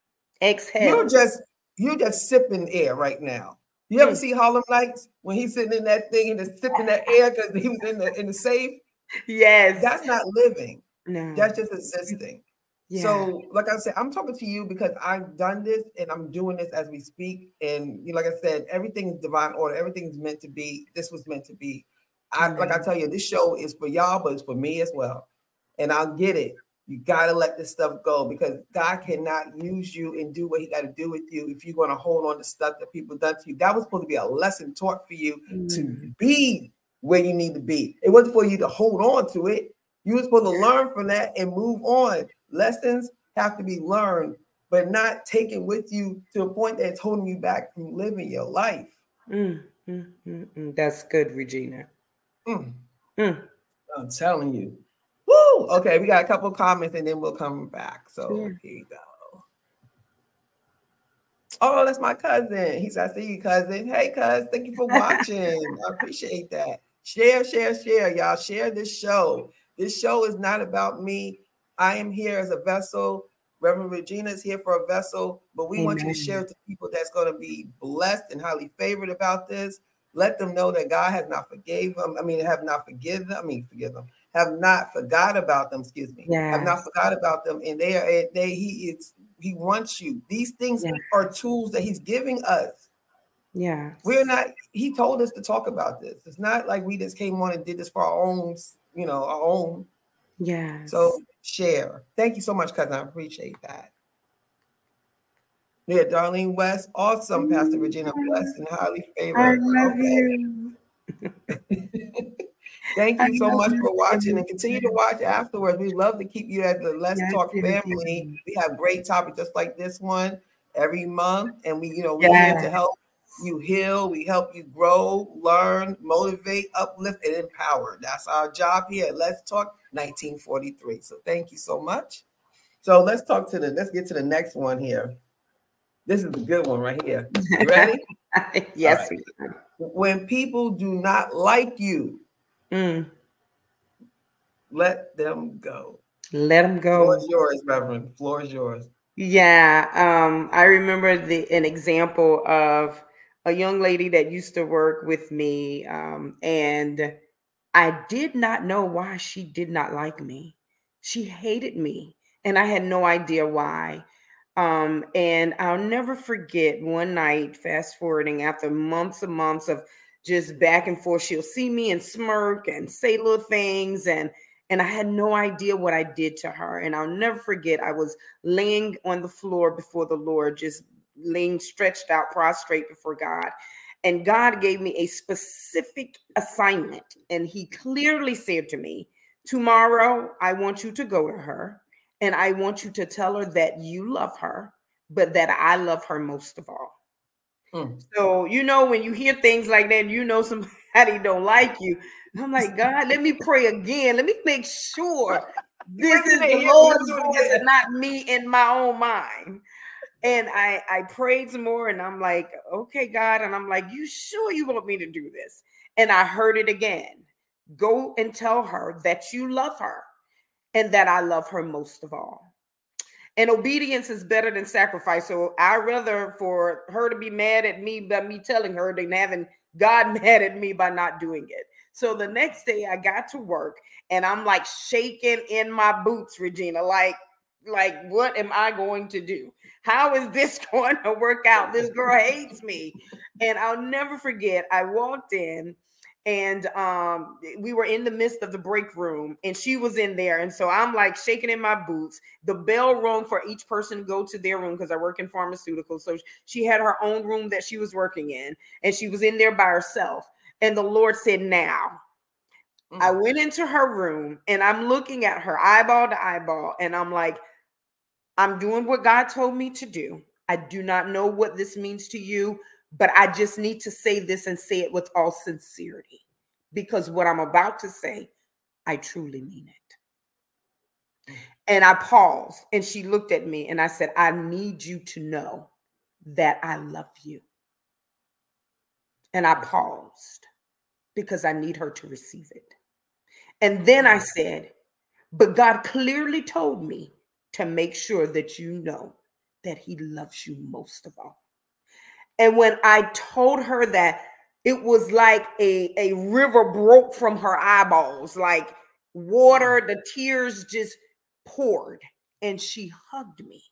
Exhale. You're just you're just sipping air right now. You ever mm. see Harlem Nights when he's sitting in that thing and just sipping that air because he was in the in the safe? Yes. That's not living. No. That's just existing. Yeah. So, like I said, I'm talking to you because I've done this and I'm doing this as we speak. And you know, like I said, everything is divine order. Everything's meant to be. This was meant to be. I, mm-hmm. Like I tell you, this show is for y'all, but it's for me as well. And I'll get it. You got to let this stuff go because God cannot use you and do what he got to do with you if you're going to hold on to stuff that people done to you. That was supposed to be a lesson taught for you mm-hmm. to be where you need to be. It wasn't for you to hold on to it. You were supposed to learn from that and move on. Lessons have to be learned, but not taken with you to a point that it's holding you back from living your life. Mm, mm, mm, mm. That's good, Regina. Mm. Mm. I'm telling you. Woo! Okay, we got a couple comments and then we'll come back. So yeah. Here you go. Oh, that's my cousin. He said, I see you, cousin. Hey, cuz, thank you for watching. I appreciate that. Share, share, share, y'all. Share this show. This show is not about me. I am here as a vessel. Reverend Regina is here for a vessel, but we Amen. Want you to share it to people that's going to be blessed and highly favored about this. Let them know that God has not forgave them. I mean, have not forgiven them. I mean, forgive them. Have not forgot about them. Excuse me. Yes. Have not forgot about them. And they are. They. He is. He wants you. These things yes. are tools that he's giving us. Yeah. We're not. He told us to talk about this. It's not like we just came on and did this for our own. You know, our own. Yeah. So share. Thank you so much, cousin. I appreciate that. Yeah, Darlene West, awesome, Pastor Regina, blessed and highly favored. I love okay. you. Thank you so much for watching and continue to watch afterwards. We love to keep you as the Let's yes, Talk family. We have great topics just like this one every month. And we, you know, we're yes. here to help you heal. We help you grow, learn, motivate, uplift, and empower. That's our job here at Let's Talk nineteen forty-three. So thank you so much. So let's talk to the, let's get to the next one here. This is a good one right here. You ready? Yes. Right. When people do not like you, mm. let them go. Let them go. Floor is yours, Reverend. Floor is yours. Yeah. Um, I remember the an example of a young lady that used to work with me. Um, and I did not know why she did not like me. She hated me, and I had no idea why. Um, and I'll never forget one night, fast forwarding after months and months of just back and forth, she'll see me and smirk and say little things, and and I had no idea what I did to her. And I'll never forget, I was laying on the floor before the Lord, just laying stretched out, prostrate before God. And God gave me a specific assignment. And he clearly said to me, tomorrow, I want you to go to her and I want you to tell her that you love her, but that I love her most of all. Mm. So, you know, when you hear things like that, you know somebody don't like you. I'm like, God, let me pray again. Let me make sure this is the Lord's voice and not me in my own mind. And I, I prayed some more and I'm like, okay, God. And I'm like, you sure you want me to do this? And I heard it again. Go and tell her that you love her and that I love her most of all. And obedience is better than sacrifice. So I'd rather for her to be mad at me by me telling her than having God mad at me by not doing it. So the next day I got to work and I'm like shaking in my boots, Regina, like, like, what am I going to do? How is this going to work out? This girl hates me. And I'll never forget, I walked in and um, we were in the midst of the break room and she was in there. And so I'm like shaking in my boots. The bell rung for each person to go to their room because I work in pharmaceuticals. So she had her own room that she was working in and she was in there by herself. And the Lord said, now. Mm. I went into her room and I'm looking at her eyeball to eyeball. And I'm like, I'm doing what God told me to do. I do not know what this means to you, but I just need to say this and say it with all sincerity because what I'm about to say, I truly mean it. And I paused and she looked at me and I said, I need you to know that I love you. And I paused because I need her to receive it. And then I said, but God clearly told me to make sure that you know that he loves you most of all. And when I told her that, it was like a, a river broke from her eyeballs, like water, the tears just poured, and she hugged me.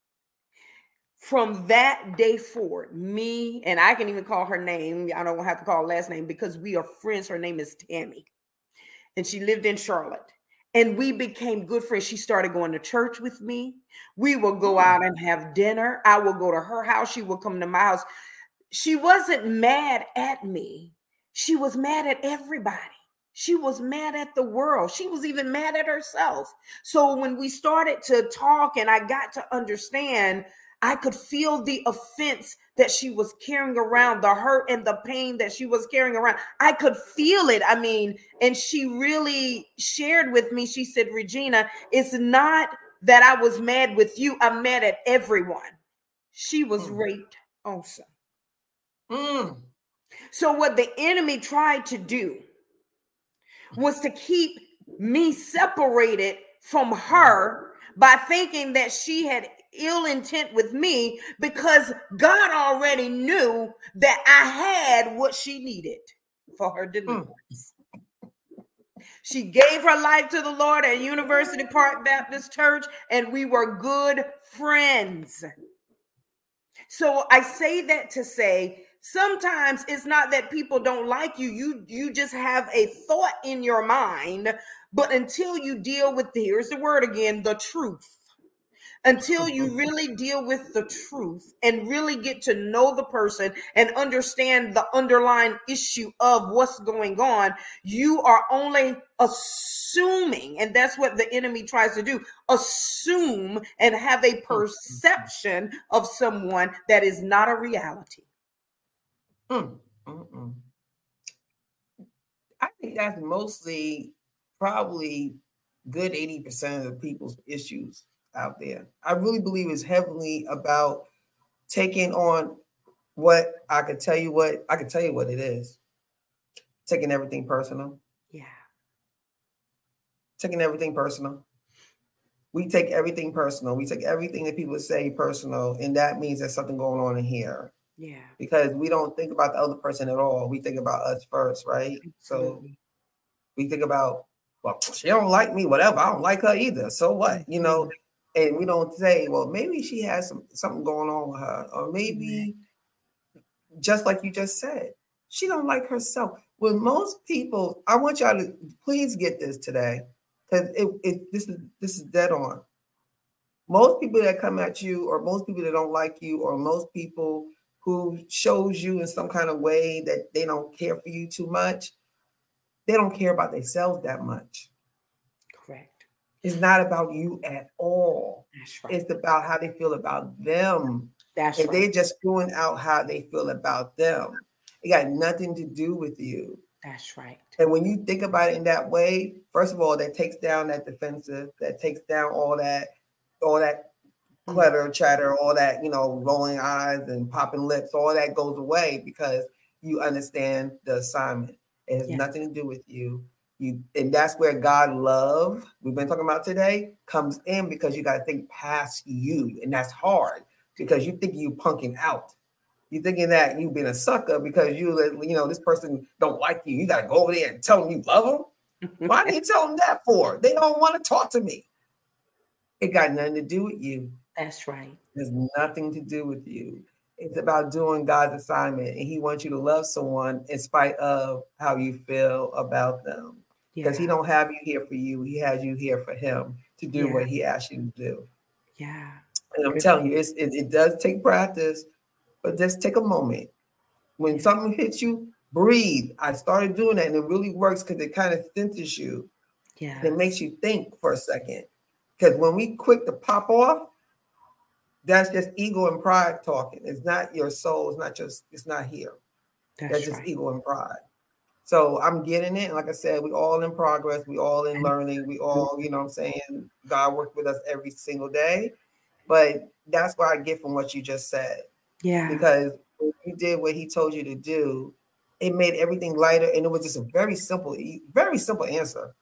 From that day forward, me, and I can even call her name, I don't have to call her last name because we are friends. Her name is Tammy, and she lived in Charlotte. And we became good friends. She started going to church with me. We will go out and have dinner. I will go to her house. She will come to my house. She wasn't mad at me. She was mad at everybody. She was mad at the world. She was even mad at herself. So when we started to talk and I got to understand, I could feel the offense that she was carrying around, the hurt and the pain that she was carrying around. I could feel it. I mean, and she really shared with me, she said, Regina, it's not that I was mad with you. I'm mad at everyone. She was mm. raped also. Mm. So what the enemy tried to do was to keep me separated from her by thinking that she had ill intent with me because God already knew that I had what she needed for her deliverance. Mm. She gave her life to the Lord at University Park Baptist Church, and we were good friends. So I say that to say, sometimes it's not that people don't like you. You, you just have a thought in your mind, but until you deal with, the, here's the word again, the truth. Until you really deal with the truth and really get to know the person and understand the underlying issue of what's going on, you are only assuming, and that's what the enemy tries to do, assume and have a perception of someone that is not a reality. Mm, mm, mm. I think that's mostly probably good eighty percent of people's issues out there. I really believe it's heavily about taking on what I could tell you what I could tell you what it is. Taking everything personal. Yeah. Taking everything personal. We take everything personal. We take everything that people say personal, and that means there's something going on in here. Yeah. Because we don't think about the other person at all. We think about us first, right? Absolutely. So We think about, well, she don't like me, whatever. I don't like her either. So what? You know, and we don't say, well, maybe she has some something going on with her, or maybe just like you just said, she don't like herself. When most people, I want y'all to please get this today, because it, it this is this is dead on. Most people that come at you, or most people that don't like you, or most people who shows you in some kind of way that they don't care for you too much, they don't care about themselves that much. Correct. It's not about you at all. That's right. It's about how they feel about them. That's if right. they're just throwing out how they feel about them, it got nothing to do with you. That's right. And when you think about it in that way, first of all, that takes down that defensive, that takes down all that, all that clutter, mm-hmm. chatter, all that, you know, rolling eyes and popping lips, all that goes away because you understand the assignment. It has yes. nothing to do with you. You, and that's where God love, we've been talking about today, comes in, because you got to think past you. And that's hard, because you think you punking out. You thinking that you been a sucker because you, you know, this person don't like you. You got to go over there and tell them you love them. Why do you tell them that for? They don't want to talk to me. It got nothing to do with you. That's right. There's nothing to do with you. It's about doing God's assignment, and he wants you to love someone in spite of how you feel about them. Because yeah. he don't have you here for you. He has you here for him to do yeah. what he asked you to do. Yeah. And I'm really? telling you, it's, it, it does take practice, but just take a moment. When yeah. something hits you, breathe. I started doing that, and it really works because it kind of centers you. Yeah. It makes you think for a second. Because when we quick to pop off, that's just ego and pride talking. It's not your soul. It's not just, it's not here. That's, that's just right. ego and pride. So I'm getting it. And like I said, we all in progress. We all in learning. We all, you know what I'm saying? God works with us every single day. But that's what I get from what you just said. Yeah. Because when you did what he told you to do, it made everything lighter. And it was just a very simple, very simple answer.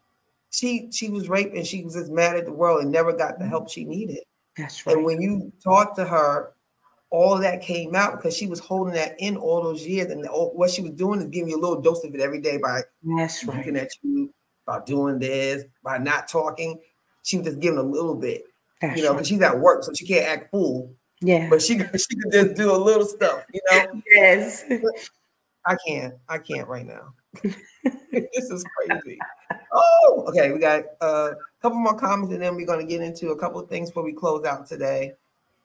She she was raped, and she was just mad at the world and never got the help she needed. That's right. And when you talked to her, all that came out because she was holding that in all those years. And what she was doing is giving you a little dose of it every day by That's right. looking at you, by doing this, by not talking. She was just giving a little bit, That's you know, because right. she's at work, so she can't act fool. Yeah. But she, she could just do a little stuff, you know? Yes. I can't. I can't right now. This is crazy. Oh, okay. We got a couple more comments, and then we're going to get into a couple of things before we close out today.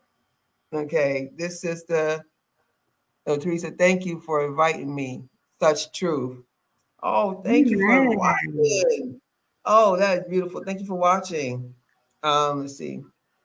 Okay, this sister, oh, Teresa, thank you for inviting me. Such truth. Oh, thank you for watching. Oh, that is beautiful. Thank you for watching. Um, let's see.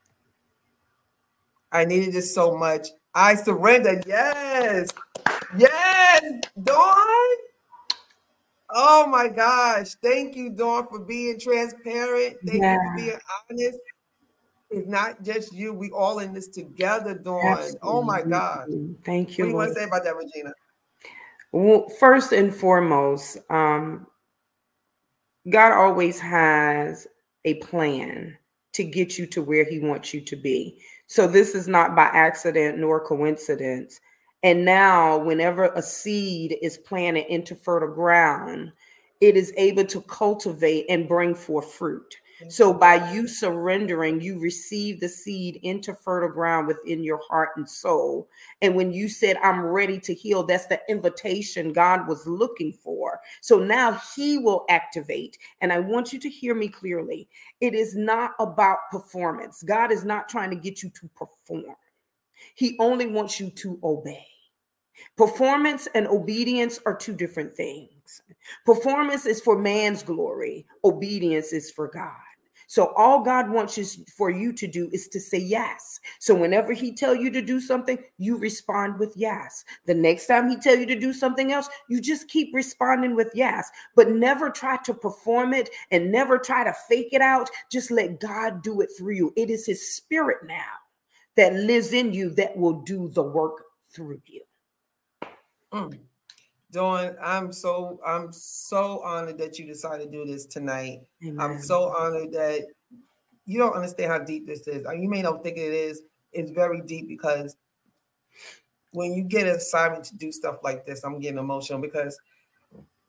I needed this so much. I surrendered. Yes. Yes, Dawn. Oh my gosh. Thank you, Dawn, for being transparent. Thank yeah. you for being honest. It's not just you. We all in this together, Dawn. Absolutely. Oh my God. Thank you. What do you want to say about that, Regina? Well, first and foremost, um, God always has a plan to get you to where he wants you to be. So this is not by accident nor coincidence. And now whenever a seed is planted into fertile ground, it is able to cultivate and bring forth fruit. So by you surrendering, you receive the seed into fertile ground within your heart and soul. And when you said, I'm ready to heal, that's the invitation God was looking for. So now he will activate. And I want you to hear me clearly. It is not about performance. God is not trying to get you to perform. He only wants you to obey. Performance and obedience are two different things. Performance is for man's glory. Obedience is for God. So all God wants is for you to do is to say yes. So whenever he tell you to do something, you respond with yes. The next time he tell you to do something else, you just keep responding with yes, but never try to perform it and never try to fake it out. Just let God do it through you. It is his spirit now that lives in you that will do the work through you. Mm. Dawn, I'm so I'm so honored that you decided to do this tonight. Amen. I'm so honored that you don't understand how deep this is. You may not think it is. It's very deep because when you get an assignment to do stuff like this, I'm getting emotional because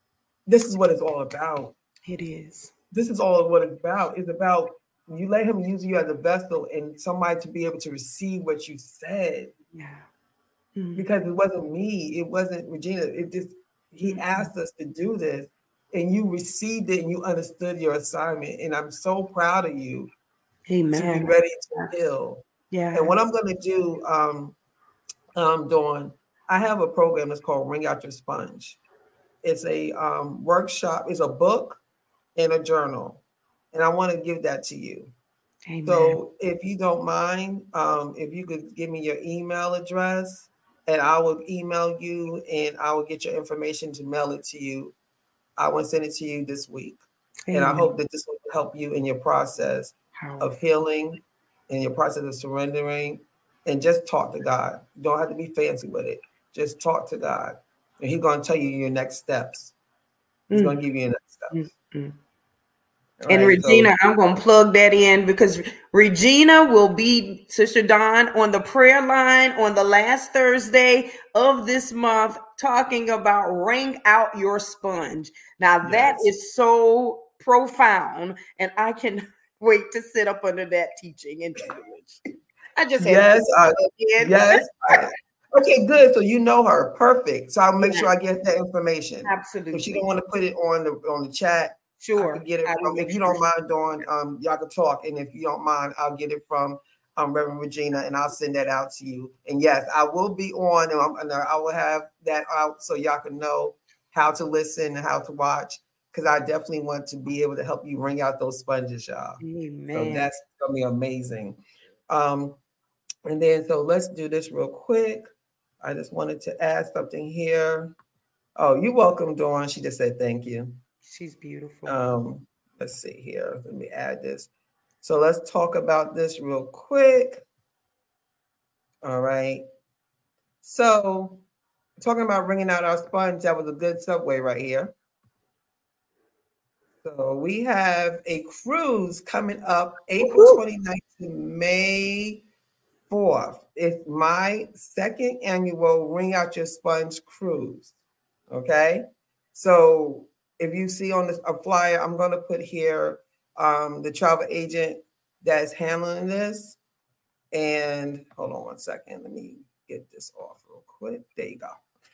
this is what it's all about. It is. This is all what it's about. It's about you let him use you as a vessel and somebody to be able to receive what you said. Yeah. Mm-hmm. Because it wasn't me. It wasn't Regina. It just, he mm-hmm. asked us to do this and you received it and you understood your assignment. And I'm so proud of you. Amen. To be ready to heal. Yeah. And what I'm going to do, um, um, Dawn, I have a program that's called Ring Out Your Sponge. It's a um, workshop. It's a book and a journal. And I want to give that to you. Amen. So if you don't mind, um, if you could give me your email address and I will email you and I will get your information to mail it to you. I will send it to you this week. Amen. And I hope that this will help you in your process of healing, in your process of surrendering, and just talk to God. You don't have to be fancy with it. Just talk to God. And he's going to tell you your next steps. He's mm. going to give you your next steps. Mm-hmm. And right, Regina, so, I'm going to plug that in because Regina will be, Sister Dawn, on the prayer line on the last Thursday of this month talking about Ring Out Your Sponge. Now, yes. that is so profound, and I can wait to sit up under that teaching and privilege. I just yes, uh, yes. I, okay, good. So you know her, perfect. So I'll make yeah. sure I get that information. Absolutely. If she don't want to put it on the on the chat, sure. I can get it from. If you don't mind, Dawn, um, y'all can talk, and if you don't mind, I'll get it from um Reverend Regina, and I'll send that out to you. And yes, I will be on, and, I'm, and I will have that out so y'all can know how to listen and how to watch. Because I definitely want to be able to help you wring out those sponges, y'all. Amen. So that's gonna be amazing. Um, and then so let's do this real quick. I just wanted to add something here. Oh, you're welcome, Dawn. She just said thank you. She's beautiful. Um, let's see here. Let me add this. So let's talk about this real quick. All right. So talking about wringing out our sponge, that was a good segue right here. So we have a cruise coming up April twenty-ninth to May fourth. It's my second annual Ring Out Your Sponge cruise. Okay. So if you see on this a flyer, I'm going to put here um, the travel agent that's handling this. And hold on one second. Let me get this off real quick. There you go.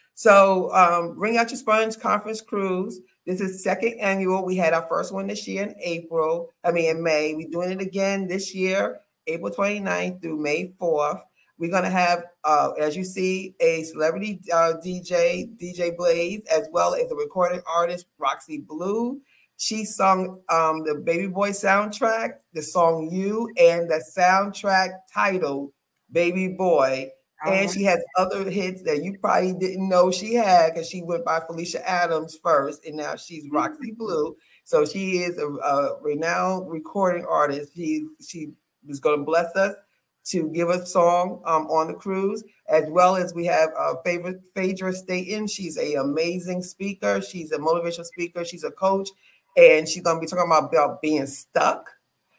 So um, Ring Out Your Sponge Conference Cruise. This is second annual. We had our first one this year in April. I mean, in May. We're doing it again this year, April twenty-ninth through May fourth. We're going to have, uh, as you see, a celebrity uh, D J, D J Blaze, as well as a recording artist, Roxy Blue. She sung um, the Baby Boy soundtrack, the song You, and the soundtrack titled Baby Boy. And she has other hits that you probably didn't know she had because she went by Felicia Adams first, and now she's Roxy Blue. So she is a, a renowned recording artist. She she was going to bless us to give a song um, on the cruise, as well as we have uh, favorite Phaedra Staten. She's an amazing speaker. She's a motivational speaker. She's a coach, and she's going to be talking about, about being stuck.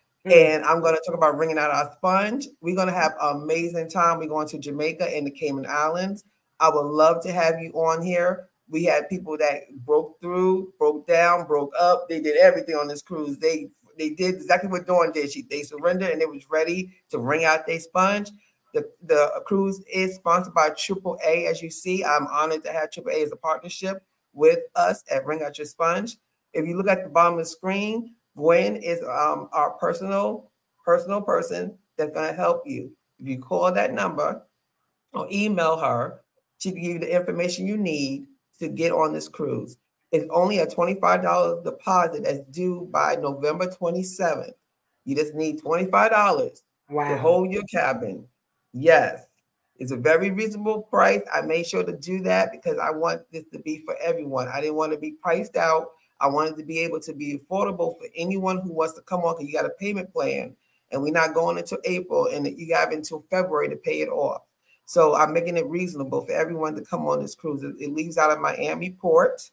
And I'm going to talk about wringing out our sponge. We're going to have an amazing time. We're going to Jamaica and the Cayman Islands. I would love to have you on here. We had people that broke through, broke down, broke up. They did everything on this cruise. They they did exactly what Dawn did. She they surrendered and they was ready to wring out their sponge. The the cruise is sponsored by Triple A, as you see. I'm honored to have Triple A as a partnership with us at Ring Out Your Sponge. If you look at the bottom of the screen, Gwen is um, our personal, personal person that's going to help you. If you call that number or email her, she can give you the information you need to get on this cruise. It's only a twenty-five dollars deposit that's due by November twenty-seventh. You just need twenty-five dollars wow. to hold your cabin. Yes, it's a very reasonable price. I made sure to do that because I want this to be for everyone. I didn't want to be priced out. I wanted to be able to be affordable for anyone who wants to come on because you got a payment plan and we're not going until April and you have until February to pay it off. So I'm making it reasonable for everyone to come on this cruise. It, it leaves out of Miami Port.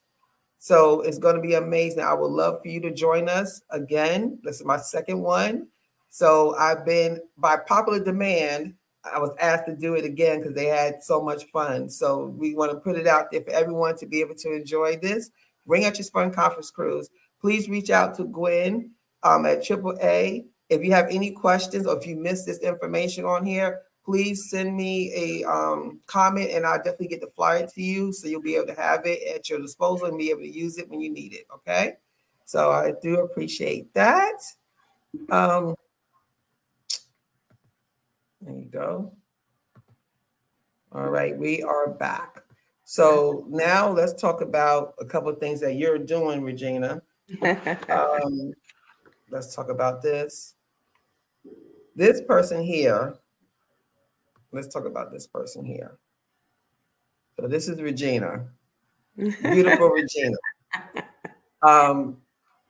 So it's going to be amazing. I would love for you to join us again. This is my second one. So I've been, by popular demand, I was asked to do it again because they had so much fun. So we want to put it out there for everyone to be able to enjoy this. Bring Out Your Spring Conference Cruise. Please reach out to Gwen um, at triple A. If you have any questions or if you missed this information on here, please send me a um, comment and I'll definitely get the flyer to you so you'll be able to have it at your disposal and be able to use it when you need it, okay? So I do appreciate that. Um, there you go. All right, we are back. So now let's talk about a couple of things that you're doing, Regina. um, let's talk about this. This person here, let's talk about this person here. So this is Regina, beautiful Regina. Um,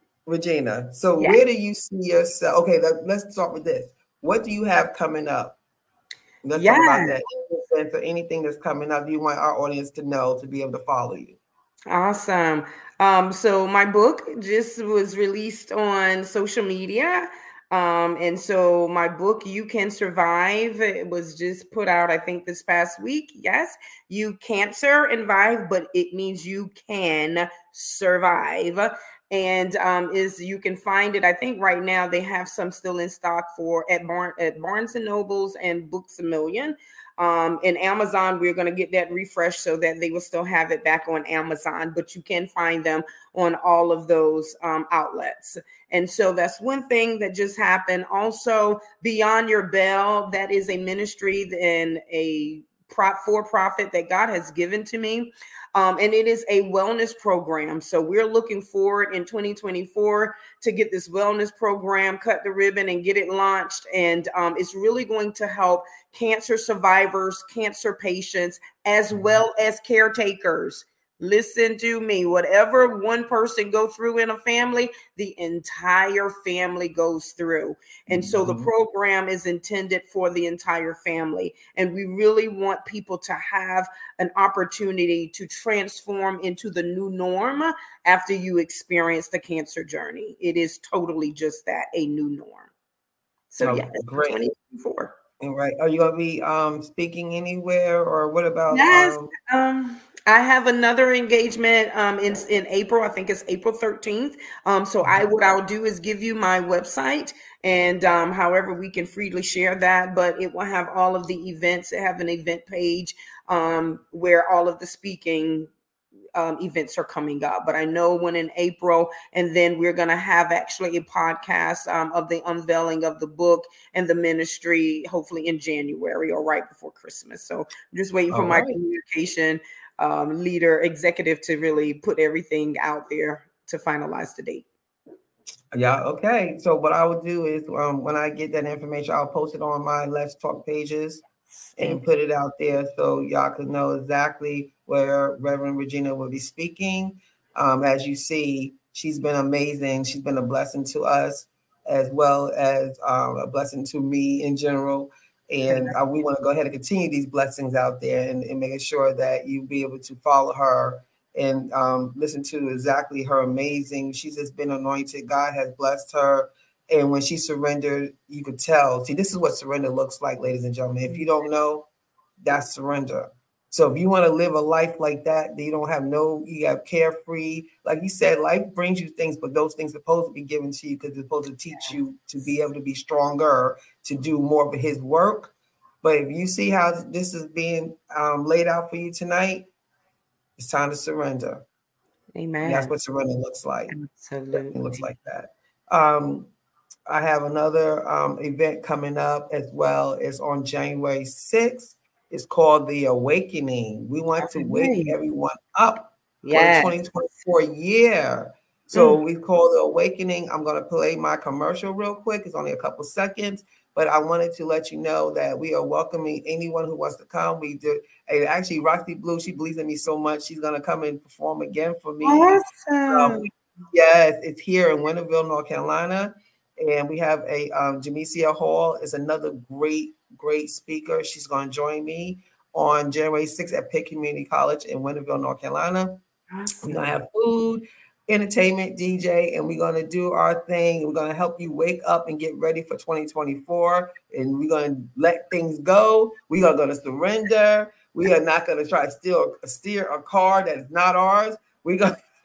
Regina, so yeah. Where do you see yourself? Okay, let, let's start with this. What do you have coming up? Let's yeah. talk about that. So anything that's coming up, you want our audience to know to be able to follow you. Awesome. Um, so my book just was released on social media. Um, and so my book, You Can Survive, it was just put out, I think, this past week. Yes, you can't survive, but it means you can survive. And um, is you can find it. I think right now they have some still in stock for at, Bar at Barnes and Nobles and Books A Million. Um, and Amazon, we're going to get that refreshed so that they will still have it back on Amazon, but you can find them on all of those um, outlets. And so that's one thing that just happened. Also, Beyond Your Bell, that is a ministry and a for-profit that God has given to me. Um, and it is a wellness program. So we're looking forward in twenty twenty-four to get this wellness program, cut the ribbon and get it launched. And um, it's really going to help cancer survivors, cancer patients, as well as caretakers. Listen to me. Whatever one person go through in a family, the entire family goes through. And so the program is intended for the entire family. And we really want people to have an opportunity to transform into the new norm after you experience the cancer journey. It is totally just that, a new norm. So oh, yeah, great. twenty twenty-four. All right. Are you going to be um, speaking anywhere, or what about? Yes. Um, um, I have another engagement um, in, in April. I think it's April thirteenth. Um, so I, what I'll do is give you my website, and um, however we can freely share that, but it will have all of the events. It have an event page um, where all of the speaking Um, events are coming up. But I know when in April, and then we're going to have actually a podcast um, of the unveiling of the book and the ministry, hopefully in January or right before Christmas. So I'm just waiting for All my right. communication um, leader, executive to really put everything out there to finalize the date. Yeah. Okay. So what I would do is um, when I get that information, I'll post it on my Let's Talk pages and put it out there so y'all can know exactly where Reverend Regina will be speaking. Um, as you see, she's been amazing. She's been a blessing to us as well as um, a blessing to me in general. And uh, we want to go ahead and continue these blessings out there and, and making sure that you be able to follow her and um, listen to exactly her amazing. She's just been anointed. God has blessed her. And when she surrendered, you could tell. See, this is what surrender looks like, ladies and gentlemen. If you don't know, that's surrender. So if you want to live a life like that, that you don't have no, you have carefree. Like you said, life brings you things, but those things are supposed to be given to you because it's supposed to teach you to be able to be stronger, to do more of his work. But if you see how this is being um, laid out for you tonight, it's time to surrender. Amen. And that's what surrender looks like. Absolutely. It looks like that. Um, I have another um, event coming up as well. It's on January sixth. It's called The Awakening. We want to wake everyone up yes. for the twenty twenty-four year. So mm. we call The Awakening. I'm going to play my commercial real quick. It's only a couple seconds, but I wanted to let you know that we are welcoming anyone who wants to come. We do. Actually, Roxy Blue, she believes in me so much. She's going to come and perform again for me. Awesome. Um, yes, it's here in Winterville, North Carolina. And we have a um, Jamesia Hall is another great, great speaker. She's going to join me on January sixth at Pitt Community College in Winterville, North Carolina. Awesome. We're going to have food, entertainment, D J, and we're going to do our thing. We're going to help you wake up and get ready for twenty twenty-four. And we're going to let things go. We are going to surrender. We are not going to try to steal, steer a car that is not ours. We're going to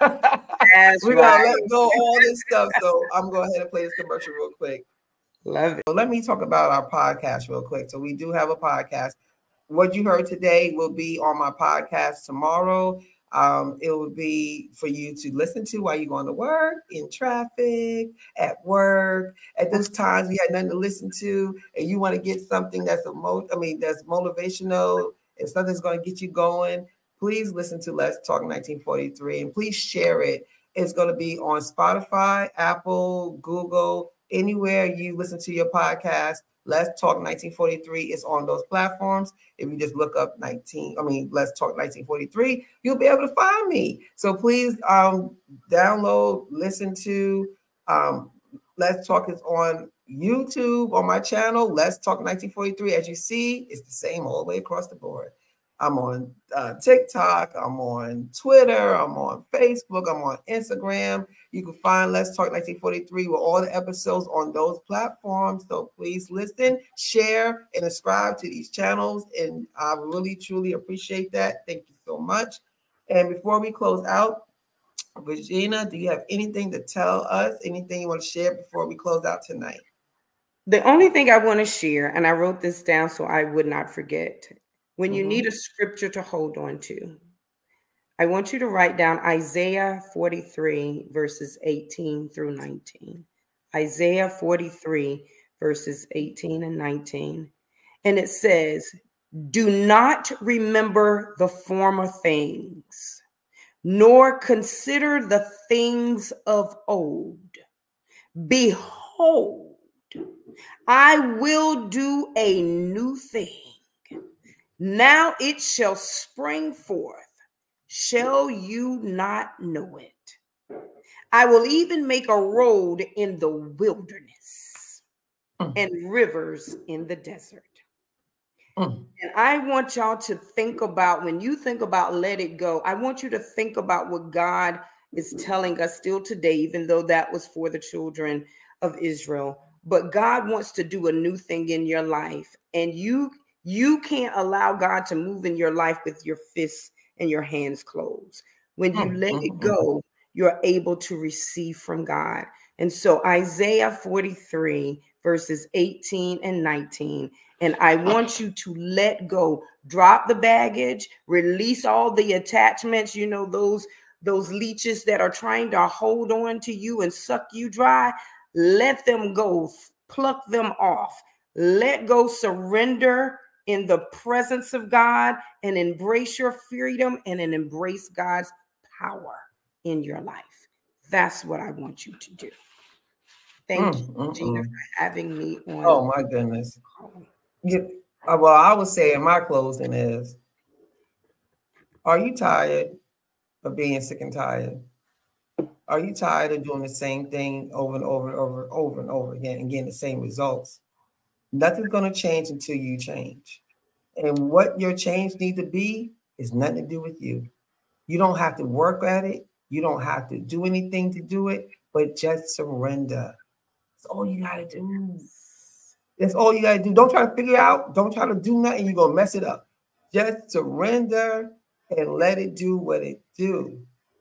That's We're right. gonna let go of all this stuff. So I'm going ahead and play this commercial real quick. Love it. So let me talk about our podcast real quick. So we do have a podcast. What you heard today will be on my podcast tomorrow. Um, it will be for you to listen to while you're going to work, in traffic, at work. At those times you had nothing to listen to, and you want to get something that's a mo- I mean that's motivational and something's going to get you going. Please listen to Let's Talk nineteen forty-three, and please share it. It's going to be on Spotify, Apple, Google, anywhere you listen to your podcast. Let's Talk nineteen forty-three is on those platforms. If you just look up nineteen, I mean, Let's Talk nineteen forty-three, you'll be able to find me. So please um, download, listen to. Um, Let's Talk is on YouTube on my channel. Let's Talk nineteen forty-three. As you see, it's the same all the way across the board. I'm on uh, TikTok. I'm on Twitter. I'm on Facebook. I'm on Instagram. You can find Let's Talk nineteen forty-three with all the episodes on those platforms. So please listen, share, and subscribe to these channels. And I really, truly appreciate that. Thank you so much. And before we close out, Regina, do you have anything to tell us? Anything you want to share before we close out tonight? The only thing I want to share, and I wrote this down so I would not forget, when you mm-hmm. need a scripture to hold on to, I want you to write down Isaiah forty-three, verses eighteen through nineteen. Isaiah forty-three, verses eighteen and nineteen. And it says, "Do not remember the former things, nor consider the things of old. Behold, I will do a new thing. Now it shall spring forth. Shall you not know it? I will even make a road in the wilderness mm. and rivers in the desert." Mm. And I want y'all to think about, when you think about let it go, I want you to think about what God is telling us still today, even though that was for the children of Israel. But God wants to do a new thing in your life. And you, you can't allow God to move in your life with your fists and your hands closed. When you let it go, you're able to receive from God. And so Isaiah forty-three, verses eighteen and nineteen. And I want you to let go, drop the baggage, release all the attachments, you know, those, those leeches that are trying to hold on to you and suck you dry. Let them go, pluck them off, let go, surrender in the presence of God, and embrace your freedom and then embrace God's power in your life. That's what I want you to do. Thank mm, you, mm, Gina, mm. for having me on. Oh, my goodness. Yeah, well, I would say in my closing is, are you tired of being sick and tired? Are you tired of doing the same thing over and over and over and over and over again and getting the same results? Nothing's going to change until you change. And what your change needs to be is nothing to do with you. You don't have to work at it. You don't have to do anything to do it, but just surrender. That's all you got to do. That's all you got to do. Don't try to figure it out. Don't try to do nothing. You're going to mess it up. Just surrender and let it do what it do.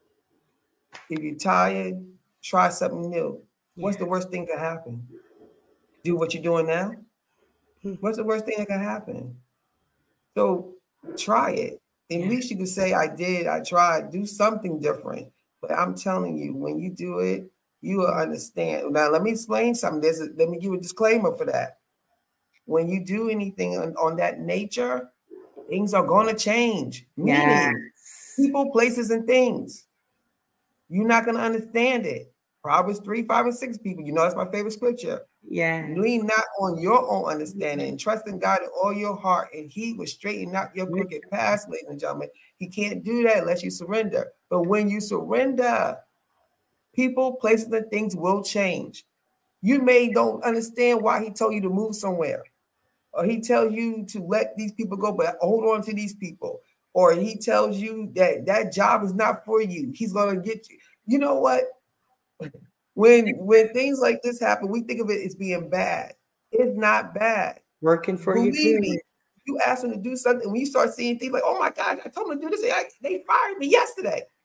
If you're tired, try something new. What's the worst thing that can happen? Do what you're doing now? What's the worst thing that can happen? So try it. At yeah. least you can say, I did, I tried, do something different. But I'm telling you, when you do it, you will understand. Now, let me explain something. There's a, let me give a disclaimer for that. When you do anything on, on that nature, things are going to change. Meaning, yes. people, places, and things. You're not going to understand it. Proverbs three, five, and six, people. You know, that's my favorite scripture. Yeah. Lean not on your own understanding and trust in God in all your heart, and he will straighten out your crooked paths, ladies and gentlemen. He can't do that unless you surrender. But when you surrender, people, places, and things will change. You may don't understand why he told you to move somewhere, or he tells you to let these people go, but hold on to these people, or he tells you that that job is not for you. He's going to get you. You know what? When when things like this happen, we think of it as being bad. It's not bad. Working for Believe you. me, you ask them to do something. When you start seeing things like, oh my God, I told them to do this. I, they fired me yesterday.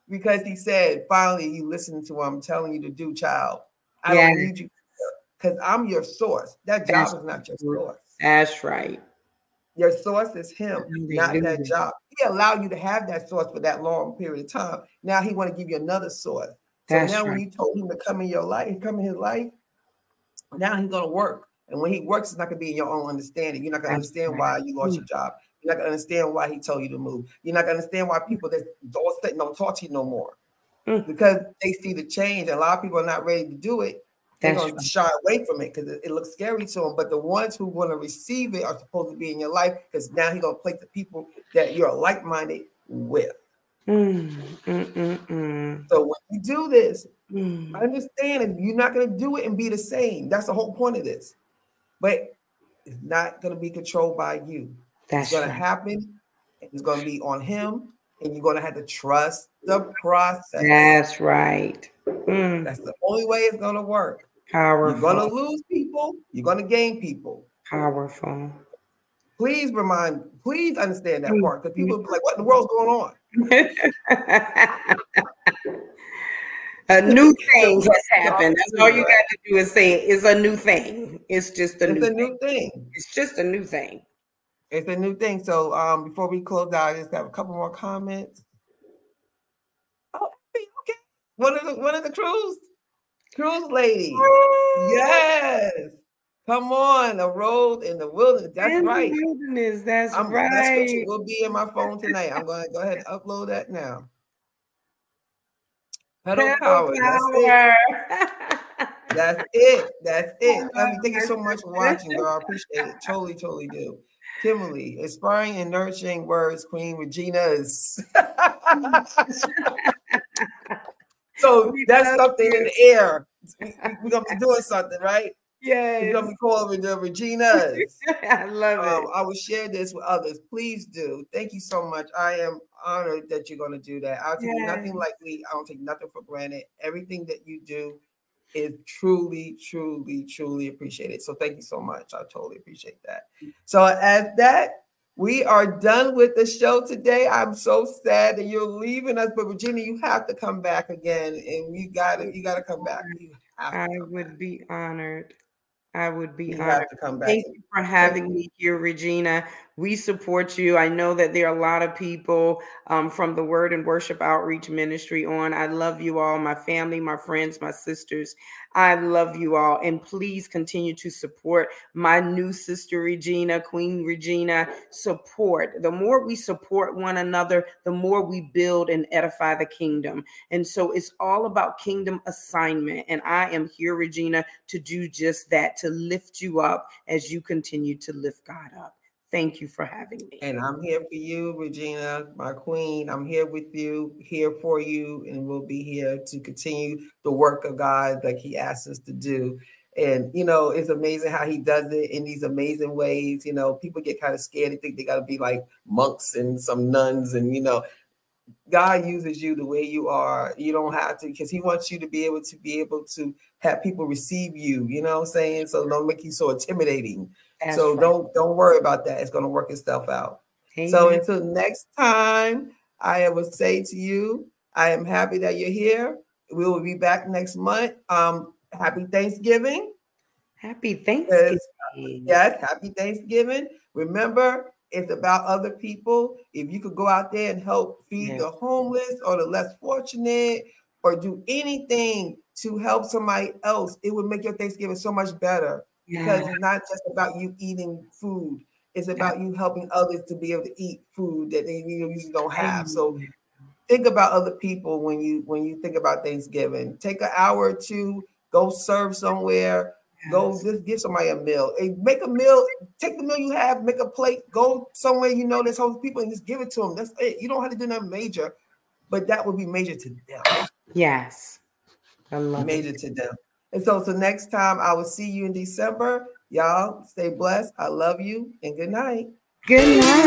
because he said, finally, you listen to what I'm telling you to do, child. I Yeah. don't need you because I'm your source. That job That's is not your true. source. That's right. Your source is him, not that Hallelujah. job. He allowed you to have that source for that long period of time. Now he want to give you another source. So That's now right. when you told him to come in your life, come in his life, now he's going to work. And when he works, it's not going to be in your own understanding. You're not going to That's understand right. why you lost your job. You're not going to understand why he told you to move. You're not going to understand why people that don't sit don't talk to you no more. Mm. Because they see the change. A lot of people are not ready to do it. They're That's going right. to shy away from it because it, it looks scary to them. But the ones who want to receive it are supposed to be in your life because now he's going to place the people that you're like-minded with. Mm, mm, mm, mm. So when you do this, Mm. understand if you're not going to do it and be the same. That's the whole point of this. But it's not going to be controlled by you. That's it's going right. to happen. It's going to be on him. And you're going to have to trust the process. That's right. Mm. That's the only way it's going to work. Powerful. You're going to lose people. You're going to gain people. Powerful. Please remind, please understand that Mm. part because people be like, what in the world's going on? A new thing has happened. That's all you got to do is say it's a new thing. It's just a, it's new, a new thing. thing. It's just a new thing. It's a new thing. So um, before we close out, I just have a couple more comments. Oh, okay. One of the one of the cruise cruise ladies. Yes. Come on, a road in the wilderness. That's in right. The wilderness. That's I'm, right. That scripture will be in my phone tonight. I'm going to go ahead and upload that now. Pedal, Pedal power. power. That's it. That's it. That's it. I mean, thank you so much for watching, girl. I appreciate it. Totally, totally do. Kimberly, inspiring and nurturing words, Queen Regina's. So that's something in the air. We're going to be doing something, right? Yes. It's going to be called the Regina's. I love um, it. I will share this with others. Please do. Thank you so much. I am honored that you're going to do that. I'll take yes. nothing lightly. I don't take nothing for granted. Everything that you do is truly, truly, truly appreciated. So thank you so much. I totally appreciate that. So as that, we are done with the show today. I'm so sad that you're leaving us, but Virginia, you have to come back again, and you got to, you got to come back. You have to I come would back. be honored. I would be you honored. Have to come back. Thank you for having me here, Regina. We support you. I know that there are a lot of people um, from the Word and Worship Outreach Ministry on. I love you all, my family, my friends, my sisters. I love you all. And please continue to support my new sister, Regina, Queen Regina. Support. The more we support one another, the more we build and edify the kingdom. And so it's all about kingdom assignment. And I am here, Regina, to do just that, to lift you up as you continue to lift God up. Thank you for having me. And I'm here for you, Regina, my queen. I'm here with you, here for you, and we'll be here to continue the work of God like he asks us to do. And, you know, it's amazing how he does it in these amazing ways. You know, people get kind of scared. They think they got to be like monks and some nuns. And, you know, God uses you the way you are. You don't have to, because he wants you to be able to be able to have people receive you, you know what I'm saying? So don't make you so intimidating. That's so right. don't don't worry about that. It's going to work itself out. Amen. So until next time, I will say to you, I am happy that you're here. We will be back next month. Um, happy Thanksgiving. Happy Thanksgiving. Yes, happy Thanksgiving. Remember, it's about other people. If you could go out there and help feed yeah. the homeless or the less fortunate or do anything to help somebody else, it would make your Thanksgiving so much better. Yeah. Because it's not just about you eating food. It's about yeah. you helping others to be able to eat food that they usually don't have. So think about other people when you when you think about Thanksgiving. Take an hour or two, go serve somewhere. Yes. Go just give somebody a meal. Make a meal, take the meal you have, make a plate, go somewhere you know there's homeless people and just give it to them. That's it. You don't have to do nothing major, but that would be major to them. Yes. I love major it. to them. And so, so next time I will see you in December. Y'all stay blessed. I love you and good night. Good night.